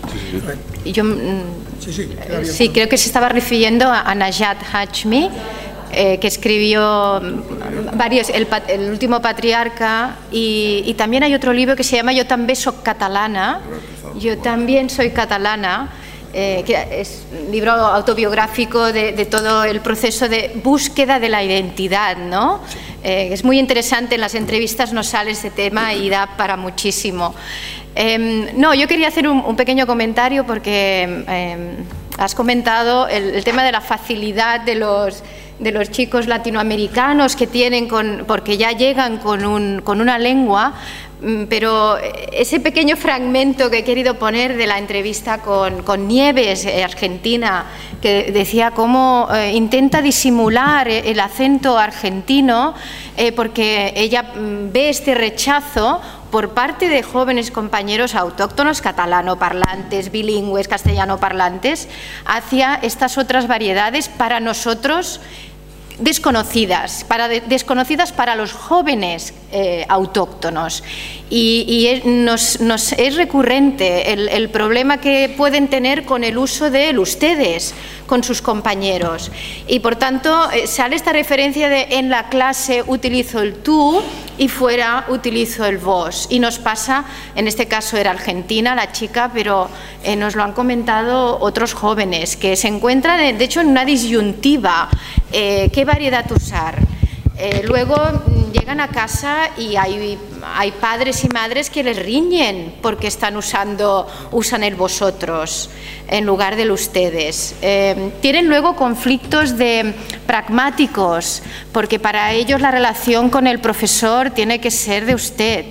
Yo sí, sí, sí, creo que se estaba refiriendo a Najat Hashmi, eh, que escribió varios, el, el último patriarca, y, y también hay otro libro que se llama Yo també soc catalana. Yo también soy catalana. Eh, que es un libro autobiográfico de, de todo el proceso de búsqueda de la identidad, ¿no? Eh, es muy interesante, en las entrevistas no sale ese tema y da para muchísimo. Eh, no, yo quería hacer un, un pequeño comentario porque eh, has comentado el, el tema de la facilidad de los, de los chicos latinoamericanos que tienen, con, porque ya llegan con, un, con una lengua. Pero ese pequeño fragmento que he querido poner de la entrevista con, con Nieves, eh, argentina, que decía cómo eh, intenta disimular el acento argentino eh, porque ella ve este rechazo por parte de jóvenes compañeros autóctonos catalano-parlantes, bilingües, castellano-parlantes, hacia estas otras variedades para nosotros desconocidas, para, desconocidas para los jóvenes eh, autóctonos. Y, y es, nos, nos es recurrente el, el problema que pueden tener con el uso del ustedes con sus compañeros. Y por tanto eh, sale esta referencia de en la clase utilizo el tú y fuera utilizo el vos. Y nos pasa, en este caso era argentina la chica, pero eh, nos lo han comentado otros jóvenes que se encuentran, de hecho, en una disyuntiva. Eh, ¿Qué variedad usar? Eh, luego llegan a casa y hay, hay padres y madres que les riñen porque están usando, usan el vosotros en lugar del ustedes. Eh, tienen luego conflictos de pragmáticos porque para ellos la relación con el profesor tiene que ser de usted.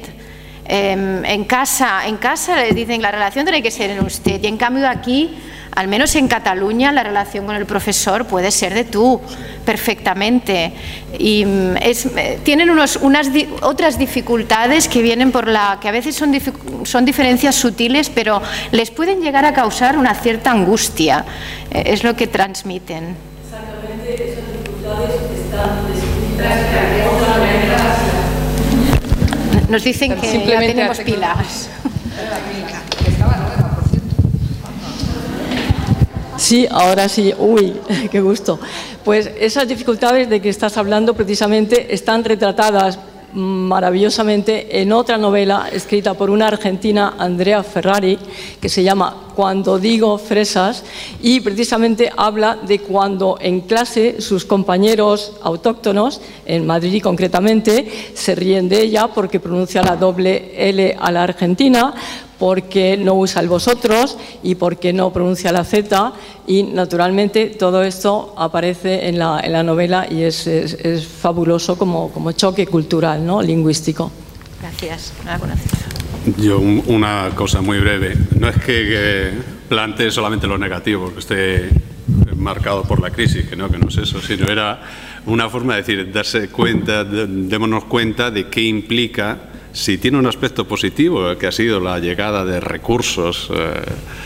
Eh, en casa, en casa les dicen la relación tiene que ser en usted y en cambio aquí, al menos en Cataluña, la relación con el profesor puede ser de tú, perfectamente. Y es, tienen unos, unas di, otras dificultades que vienen por la que a veces son, son diferencias sutiles, pero les pueden llegar a causar una cierta angustia. Eh, es lo que transmiten. Exactamente, esas dificultades están descritas. Nos dicen que ya tenemos pilas. Sí, ahora sí. Uy, qué gusto. Pues esas dificultades de que estás hablando precisamente están retratadas maravillosamente en otra novela escrita por una argentina, Andrea Ferrari, que se llama Cuando digo fresas, y precisamente habla de cuando en clase sus compañeros autóctonos, en Madrid concretamente, se ríen de ella porque pronuncia la doble L a la argentina, porque no usa el vosotros y porque no pronuncia la Z, y naturalmente todo esto aparece en la, en la novela y es, es, es fabuloso como, como choque cultural, ¿no?, lingüístico. Gracias. No la conocía. Yo una cosa muy breve. No es que, que plantee solamente lo negativo, porque esté marcado por la crisis, que no, que no es eso, sino era una forma de decir, darse cuenta, de, démonos cuenta de qué implica. Si tiene un aspecto positivo, que ha sido la llegada de recursos eh,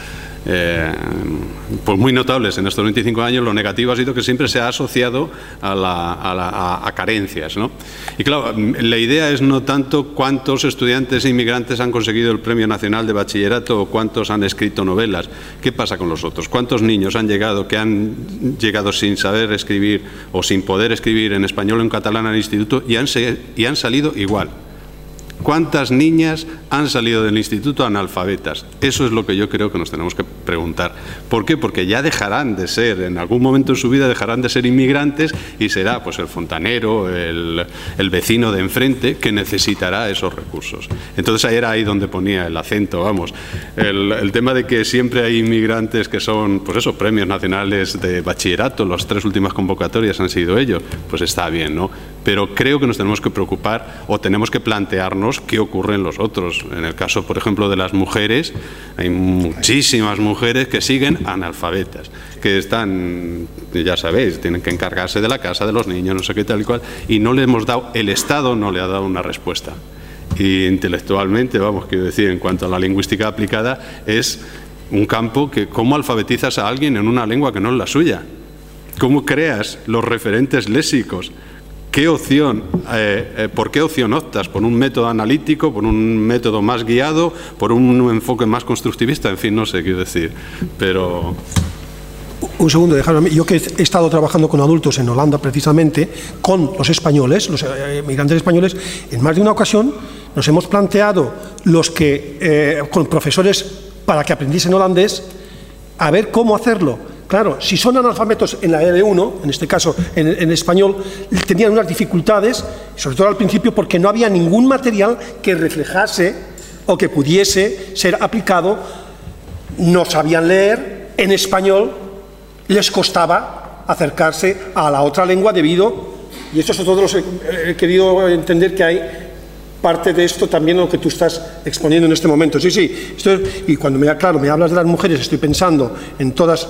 eh, pues muy notables en estos veinticinco años, lo negativo ha sido que siempre se ha asociado a, la, a, la, a, a carencias, ¿no? Y claro, la idea es no tanto cuántos estudiantes inmigrantes han conseguido el Premio Nacional de Bachillerato o cuántos han escrito novelas. ¿Qué pasa con los otros? ¿Cuántos niños han llegado que han llegado sin saber escribir o sin poder escribir en español o en catalán al instituto y han, y han salido igual? ¿Cuántas niñas han salido del instituto analfabetas? Eso es lo que yo creo que nos tenemos que preguntar. ¿Por qué? Porque ya dejarán de ser, en algún momento en su vida dejarán de ser inmigrantes y será pues el fontanero, el, el vecino de enfrente que necesitará esos recursos. Entonces ahí era ahí donde ponía el acento, vamos. El, el tema de que siempre hay inmigrantes que son, pues eso, premios nacionales de bachillerato, las tres últimas convocatorias han sido ellos, pues está bien, ¿no? Pero creo que nos tenemos que preocupar o tenemos que plantearnos qué ocurre en los otros. En el caso, por ejemplo, de las mujeres, hay muchísimas mujeres que siguen analfabetas, que están, ya sabéis, tienen que encargarse de la casa, de los niños, no sé qué tal y cual, y no le hemos dado, el Estado no le ha dado una respuesta. Y intelectualmente, vamos, quiero decir, en cuanto a la lingüística aplicada, es un campo que, ¿cómo alfabetizas a alguien en una lengua que no es la suya? ¿Cómo creas los referentes léxicos? ¿Qué opción, eh, eh, ¿Por qué opción optas? ¿Por un método analítico, por un método más guiado, por un enfoque más constructivista? En fin, no sé qué decir, pero... Un segundo, dejadme. Yo que he estado trabajando con adultos en Holanda precisamente, con los españoles, los eh, migrantes españoles, en más de una ocasión nos hemos planteado los que, eh, con profesores para que aprendiesen holandés, a ver cómo hacerlo. Claro, si son analfabetos en la L uno, en este caso en, en español, tenían unas dificultades, sobre todo al principio, porque no había ningún material que reflejase o que pudiese ser aplicado. No sabían leer en español, les costaba acercarse a la otra lengua debido, y eso es todo lo que he querido entender, que hay parte de esto también lo que tú estás exponiendo en este momento. Sí, sí, esto es, y cuando me, claro, me hablas de las mujeres, estoy pensando en todas...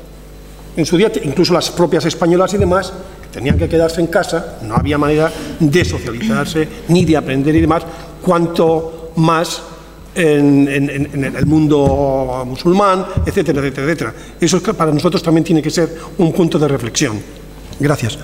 En su día, incluso las propias españolas y demás, que tenían que quedarse en casa, no había manera de socializarse ni de aprender y demás, cuanto más en, en, en el mundo musulmán, etcétera, etcétera, etcétera. Eso para nosotros también tiene que ser un punto de reflexión. Gracias.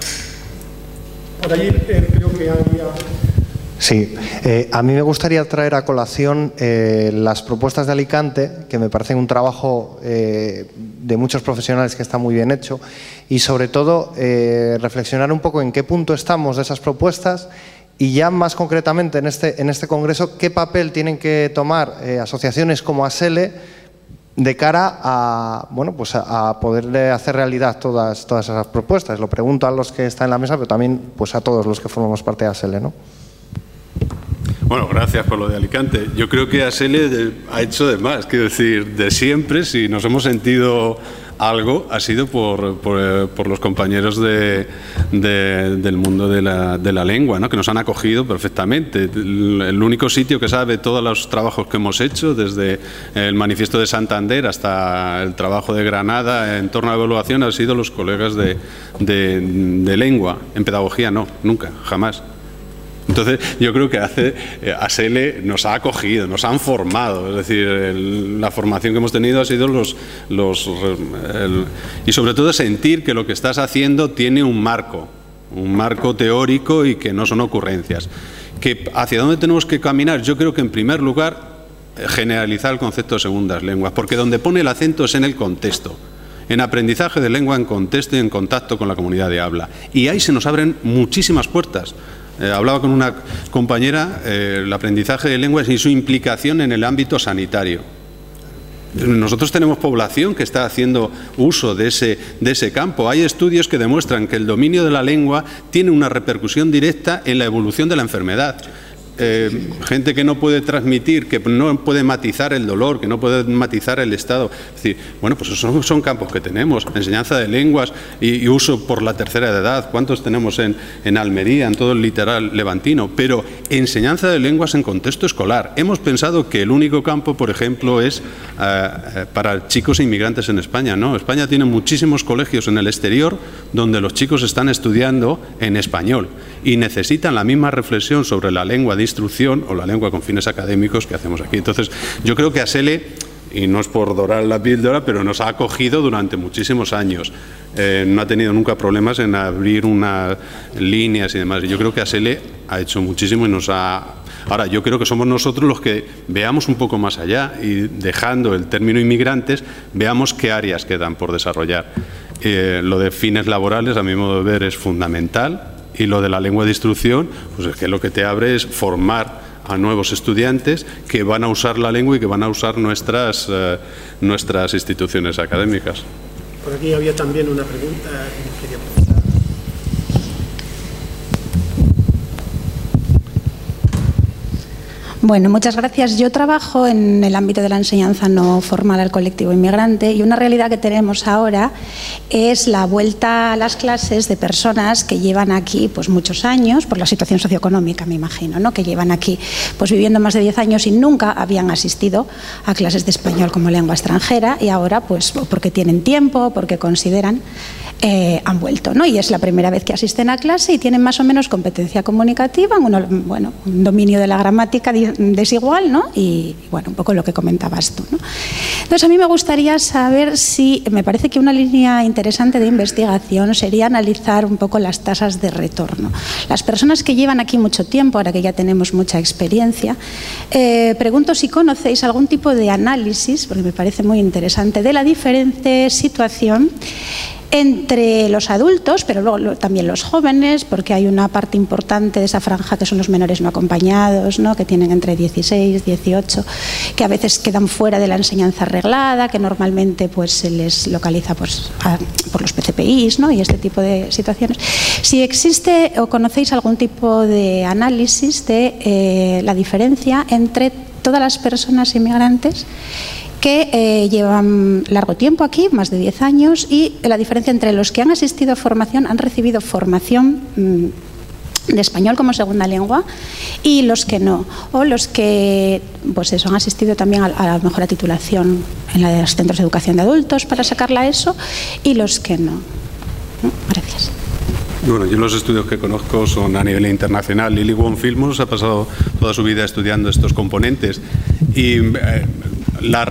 Por allí eh, creo que había... Sí, eh, a mí me gustaría traer a colación eh, las propuestas de Alicante, que me parecen un trabajo eh, de muchos profesionales que está muy bien hecho, y sobre todo eh, reflexionar un poco en qué punto estamos de esas propuestas y ya más concretamente en este, en este congreso qué papel tienen que tomar eh, asociaciones como ASELE de cara a, bueno, pues a, a poderle hacer realidad todas, todas esas propuestas. Lo pregunto a los que están en la mesa, pero también pues a todos los que formamos parte de ASELE, ¿no? Bueno, gracias por lo de Alicante. Yo creo que ASELE ha hecho de más, quiero decir, de siempre, si nos hemos sentido algo, ha sido por, por, por los compañeros de, de, del mundo de la, de la lengua, ¿no?, que nos han acogido perfectamente. El, el único sitio que sabe todos los trabajos que hemos hecho, desde el manifiesto de Santander hasta el trabajo de Granada en torno a la evaluación, han sido los colegas de, de, de lengua. En pedagogía no, nunca, jamás. Entonces, yo creo que hace, eh, ASELE nos ha acogido, nos han formado, es decir, el, la formación que hemos tenido ha sido los... los el, y sobre todo sentir que lo que estás haciendo tiene un marco, un marco teórico y que no son ocurrencias. Que ¿hacia dónde tenemos que caminar? Yo creo que en primer lugar generalizar el concepto de segundas lenguas, porque donde pone el acento es en el contexto. en aprendizaje de lengua en contexto y en contacto con la comunidad de habla. Y ahí se nos abren muchísimas puertas. Eh, hablaba con una compañera, eh, el aprendizaje de lenguas y su implicación en el ámbito sanitario. Nosotros tenemos población que está haciendo uso de ese, de ese campo. Hay estudios que demuestran que el dominio de la lengua tiene una repercusión directa en la evolución de la enfermedad. Eh, gente que no puede transmitir, que no puede matizar el dolor, que no puede matizar el estado. Es decir, bueno, pues esos son, son campos que tenemos. Enseñanza de lenguas y, y uso por la tercera edad. ¿Cuántos tenemos en, en Almería, en todo el litoral levantino? Pero enseñanza de lenguas en contexto escolar. Hemos pensado que el único campo, por ejemplo, es uh, para chicos inmigrantes en España. No, España tiene muchísimos colegios en el exterior donde los chicos están estudiando en español y necesitan la misma reflexión sobre la lengua de instrucción o la lengua con fines académicos que hacemos aquí. Entonces, yo creo que ASELE, y no es por dorar la píldora, pero nos ha acogido durante muchísimos años. Eh, no ha tenido nunca problemas en abrir unas líneas y demás. Yo creo que ASELE ha hecho muchísimo y nos ha... Ahora, yo creo que somos nosotros los que veamos un poco más allá y, dejando el término inmigrantes, veamos qué áreas quedan por desarrollar. Eh, lo de fines laborales, a mi modo de ver, es fundamental. Y lo de la lengua de instrucción, pues es que lo que te abre es formar a nuevos estudiantes que van a usar la lengua y que van a usar nuestras, eh, nuestras instituciones académicas. Por aquí había también una pregunta que quería preguntar. Bueno, muchas gracias. Yo trabajo en el ámbito de la enseñanza no formal al colectivo inmigrante y una realidad que tenemos ahora es la vuelta a las clases de personas que llevan aquí pues muchos años, por la situación socioeconómica me imagino, ¿no? Que llevan aquí pues viviendo más de diez años y nunca habían asistido a clases de español como lengua extranjera y ahora pues porque tienen tiempo, porque consideran Eh, han vuelto, ¿no? Y es la primera vez que asisten a clase y tienen más o menos competencia comunicativa, uno, bueno, un dominio de la gramática desigual, ¿no? Y, bueno, un poco lo que comentabas tú, ¿no? Entonces, a mí me gustaría saber si, me parece que una línea interesante de investigación sería analizar un poco las tasas de retorno. Las personas que llevan aquí mucho tiempo, ahora que ya tenemos mucha experiencia, eh, pregunto si conocéis algún tipo de análisis, porque me parece muy interesante, de la diferente situación entre los adultos, pero luego también los jóvenes, porque hay una parte importante de esa franja que son los menores no acompañados, ¿no? Que tienen entre dieciséis, dieciocho, que a veces quedan fuera de la enseñanza reglada, que normalmente pues, se les localiza pues, a, por los P C P Is, ¿no? Y este tipo de situaciones. Si existe o conocéis algún tipo de análisis de eh, la diferencia entre todas las personas inmigrantes que eh, llevan largo tiempo aquí, más de diez años, y la diferencia entre los que han asistido a formación, han recibido formación mmm, de español como segunda lengua y los que no, o los que pues eso, han asistido también a, a lo mejor a titulación en los centros de educación de adultos para sacarla ESO y los que no. Gracias. Bueno, yo los estudios que conozco son a nivel internacional. Lily Wong Fillmore ha pasado toda su vida estudiando estos componentes y eh, la,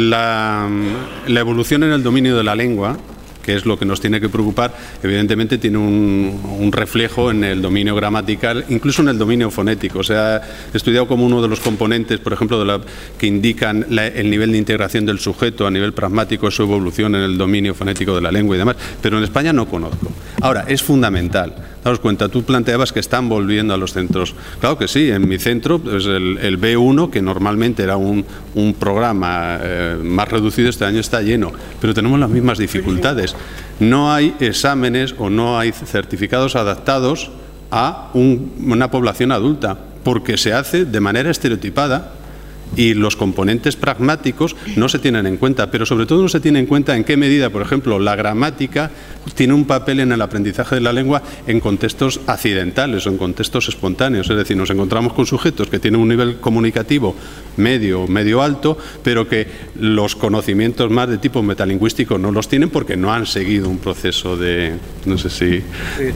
la, la evolución en el dominio de la lengua, que es lo que nos tiene que preocupar, evidentemente tiene un, un reflejo en el dominio gramatical, incluso en el dominio fonético. O sea, he estudiado como uno de los componentes, por ejemplo, de la, que indican la, el nivel de integración del sujeto a nivel pragmático, su evolución en el dominio fonético de la lengua y demás, pero en España no conozco. Ahora, es fundamental. Daos cuenta, tú planteabas que están volviendo a los centros. Claro que sí, en mi centro, pues el, el B uno, que normalmente era un, un programa eh, más reducido, este año está lleno, pero tenemos las mismas dificultades. No hay exámenes o no hay certificados adaptados a un, una población adulta, porque se hace de manera estereotipada y los componentes pragmáticos no se tienen en cuenta, pero sobre todo no se tiene en cuenta en qué medida, por ejemplo, la gramática tiene un papel en el aprendizaje de la lengua en contextos accidentales o en contextos espontáneos. Es decir, nos encontramos con sujetos que tienen un nivel comunicativo medio o medio alto, pero que los conocimientos más de tipo metalingüístico no los tienen porque no han seguido un proceso de... no sé si... Eh,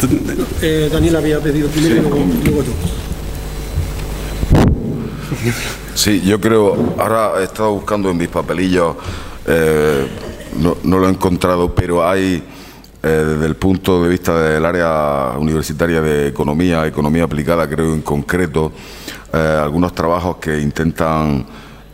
eh, Daniel había pedido primero y luego, luego tú. Sí, yo creo, ahora he estado buscando en mis papelillos, eh, no, no lo he encontrado, pero hay, eh, desde el punto de vista del área universitaria de economía, economía aplicada, creo en concreto, eh, algunos trabajos que intentan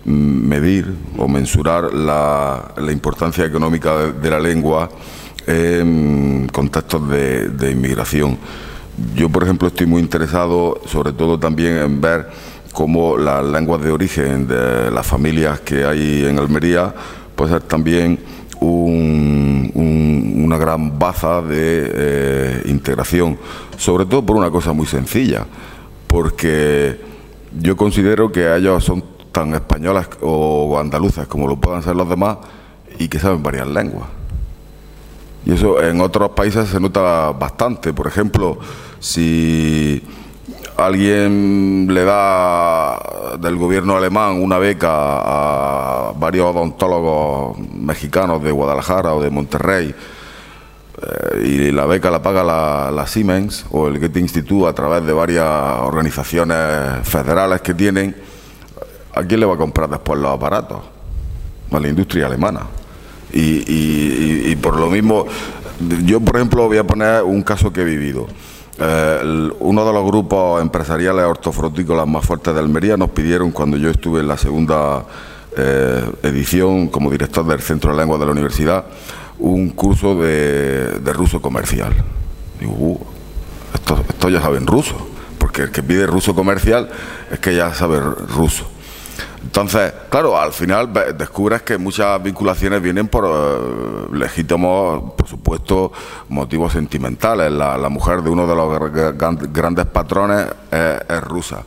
medir o mensurar la, la importancia económica de, de la lengua en contextos de, de inmigración. Yo, por ejemplo, estoy muy interesado sobre todo también en ver cómo las lenguas de origen de las familias que hay en Almería puede ser también un, un, una gran baza de eh, integración, sobre todo por una cosa muy sencilla, porque yo considero que ellos son tan españolas o andaluces como lo puedan ser los demás y que saben varias lenguas. Y eso en otros países se nota bastante. Por ejemplo, si alguien le da del gobierno alemán una beca a varios odontólogos mexicanos de Guadalajara o de Monterrey, eh, y la beca la paga la, la Siemens o el Goethe Institut a través de varias organizaciones federales que tienen, ¿a quién le va a comprar después los aparatos? A la industria alemana. Y, y, y, y por lo mismo, yo por ejemplo voy a poner un caso que he vivido. Eh, el, uno de los grupos empresariales hortofrutícolas más fuertes de Almería nos pidieron, cuando yo estuve en la segunda eh, edición como director del Centro de Lenguas de la Universidad, un curso de, de ruso comercial. Digo, uh, esto, esto ya saben ruso, porque el que pide ruso comercial es que ya sabe ruso. Entonces, claro, al final descubres que muchas vinculaciones vienen por eh, legítimos, por supuesto, motivos sentimentales. La, la mujer de uno de los grandes patrones es, es rusa.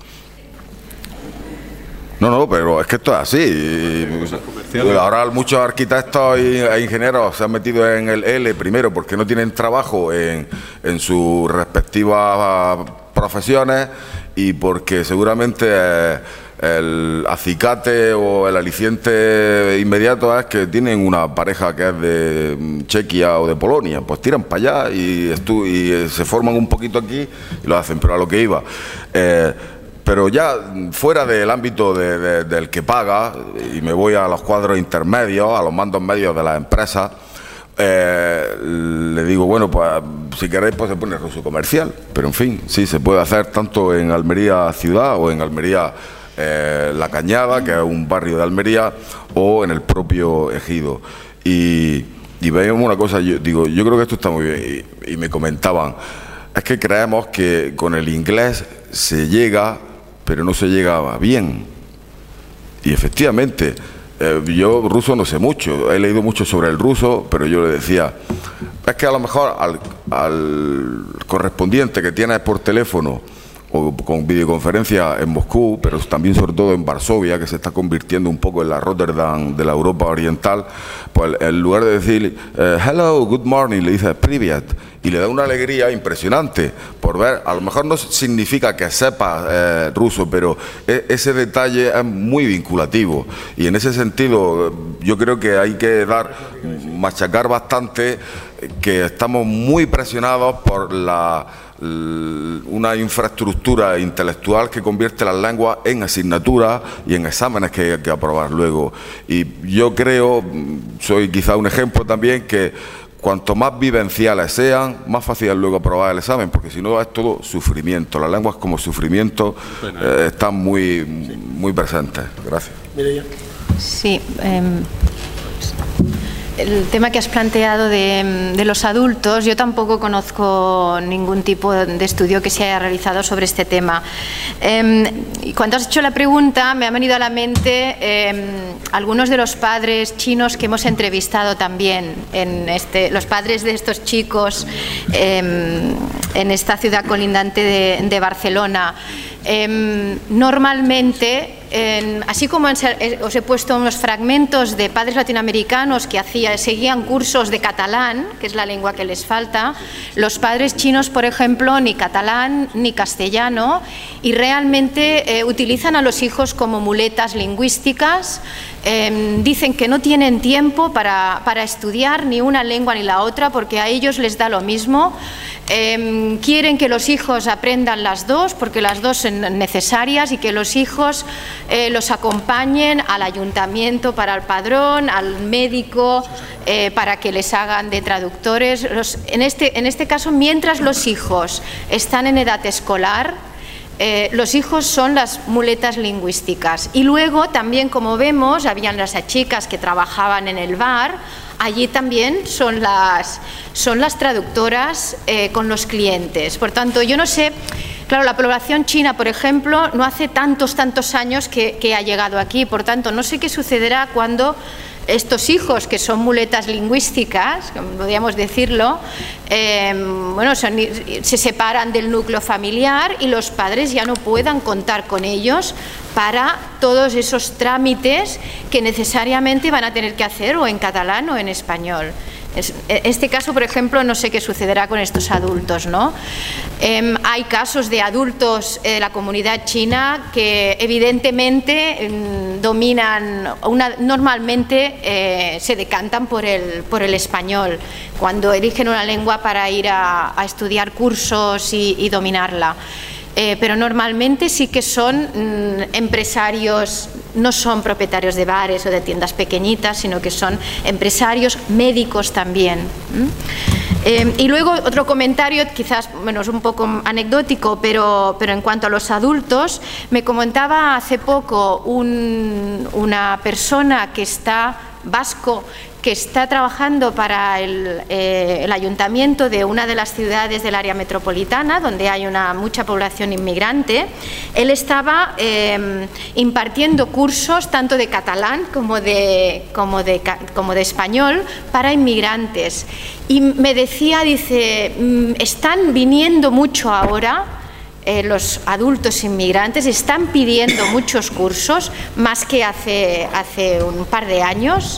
No, no, pero es que esto es así. Ahora muchos arquitectos e ingenieros se han metido en el L primero porque no tienen trabajo en, en sus respectivas profesiones y porque seguramente eh, el acicate o el aliciente inmediato es que tienen una pareja que es de Chequia o de Polonia, pues tiran para allá y, y se forman un poquito aquí y lo hacen, pero a lo que iba. Eh, Pero ya fuera del ámbito de, de, del que paga, y me voy a los cuadros intermedios, a los mandos medios de las empresas, eh, le digo, bueno, pues si queréis pues se pone ruso comercial, pero en fin, sí, se puede hacer tanto en Almería ciudad o en Almería eh, La Cañada, que es un barrio de Almería, o en el propio ejido. Y, y veíamos una cosa, yo digo, yo creo que esto está muy bien, y, y me comentaban, es que creemos que con el inglés se llega, pero no se llegaba bien. Y efectivamente, eh, yo ruso no sé mucho, he leído mucho sobre el ruso, pero yo le decía, es que a lo mejor al, al correspondiente que tienes por teléfono o con videoconferencia en Moscú, pero también sobre todo en Varsovia, que se está convirtiendo un poco en la Rotterdam de la Europa Oriental, pues en lugar de decir eh, hello, good morning, le dice privyet, y le da una alegría impresionante por ver, a lo mejor no significa que sepa eh, ruso, pero ese detalle es muy vinculativo, y en ese sentido yo creo que hay que dar, machacar bastante que estamos muy presionados por la una infraestructura intelectual que convierte las lenguas en asignaturas y en exámenes que hay que aprobar luego. Y yo creo, soy quizá un ejemplo también, que cuanto más vivenciales sean, más fácil es luego aprobar el examen, porque si no es todo sufrimiento. Las lenguas como sufrimiento eh, están muy, muy presentes. Gracias. Sí. Eh, El tema que has planteado de, de los adultos, yo tampoco conozco ningún tipo de estudio que se haya realizado sobre este tema. Eh, y cuando has hecho la pregunta me han venido a la mente eh, algunos de los padres chinos que hemos entrevistado también, en este, los padres de estos chicos eh, en esta ciudad colindante de, de Barcelona. Eh, normalmente, eh, así como en, eh, os he puesto unos fragmentos de padres latinoamericanos que hacía, seguían cursos de catalán, que es la lengua que les falta, los padres chinos, por ejemplo, ni catalán ni castellano, y realmente eh, utilizan a los hijos como muletas lingüísticas. Eh, dicen que no tienen tiempo para, para estudiar ni una lengua ni la otra porque a ellos les da lo mismo. Eh, quieren que los hijos aprendan las dos porque las dos son necesarias y que los hijos eh, los acompañen al ayuntamiento para el padrón, al médico eh, para que les hagan de traductores. Los, en, este, en este caso, mientras los hijos están en edad escolar, eh, los hijos son las muletas lingüísticas. Y luego también, como vemos, habían las chicas que trabajaban en el bar. Allí también son las, son las traductoras eh, con los clientes. Por tanto, yo no sé, claro, la población china, por ejemplo, no hace tantos, tantos años que, que ha llegado aquí. Por tanto, no sé qué sucederá cuando estos hijos, que son muletas lingüísticas, podríamos decirlo, eh, bueno, son, se separan del núcleo familiar y los padres ya no puedan contar con ellos para todos esos trámites que necesariamente van a tener que hacer o en catalán o en español. En este caso, por ejemplo, no sé qué sucederá con estos adultos, ¿no? Eh, hay casos de adultos de la comunidad china que evidentemente eh, dominan, una, normalmente eh, se decantan por el, por el español cuando eligen una lengua para ir a, a estudiar cursos y, y dominarla. Eh, pero normalmente sí que son mm, empresarios, no son propietarios de bares o de tiendas pequeñitas, sino que son empresarios, médicos también. ¿Mm? Eh, y luego otro comentario, quizás bueno, es un poco anecdótico, pero, pero en cuanto a los adultos, me comentaba hace poco un, una persona que está vasco, que está trabajando para el, eh, el ayuntamiento de una de las ciudades del área metropolitana, donde hay una mucha población inmigrante. Él estaba eh, impartiendo cursos tanto de catalán como de, como, de, como de español para inmigrantes. Y me decía, dice, están viniendo mucho ahora Eh, los adultos inmigrantes, están pidiendo muchos cursos, más que hace, hace un par de años.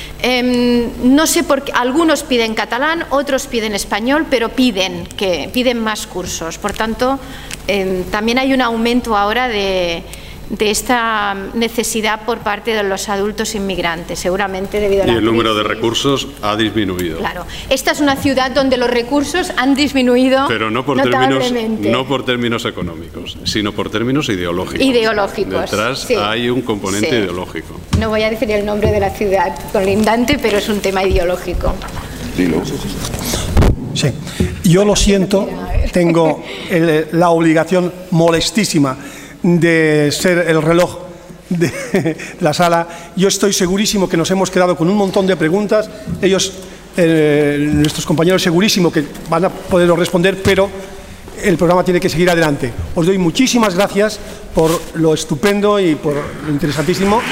Eh, no sé por qué, algunos piden catalán, otros piden español, pero piden, que, piden más cursos. Por tanto, eh, también hay un aumento ahora de, de esta necesidad por parte de los adultos inmigrantes, seguramente debido a la crisis. Y el número de crisis. recursos ha disminuido. Claro, esta es una ciudad donde los recursos han disminuido Pero no por, términos, no por términos económicos, sino por términos ideológicos. Ideológicos. Detrás sí. hay un componente sí. ideológico. No voy a decir el nombre de la ciudad colindante, pero es un tema ideológico. Dilo. Sí, yo lo siento, tengo el, la obligación molestísima de ser el reloj de la sala. Yo estoy segurísimo que nos hemos quedado con un montón de preguntas. Ellos, eh, nuestros compañeros, segurísimo que van a poderlo responder, pero el programa tiene que seguir adelante. Os doy muchísimas gracias por lo estupendo y por lo interesantísimo.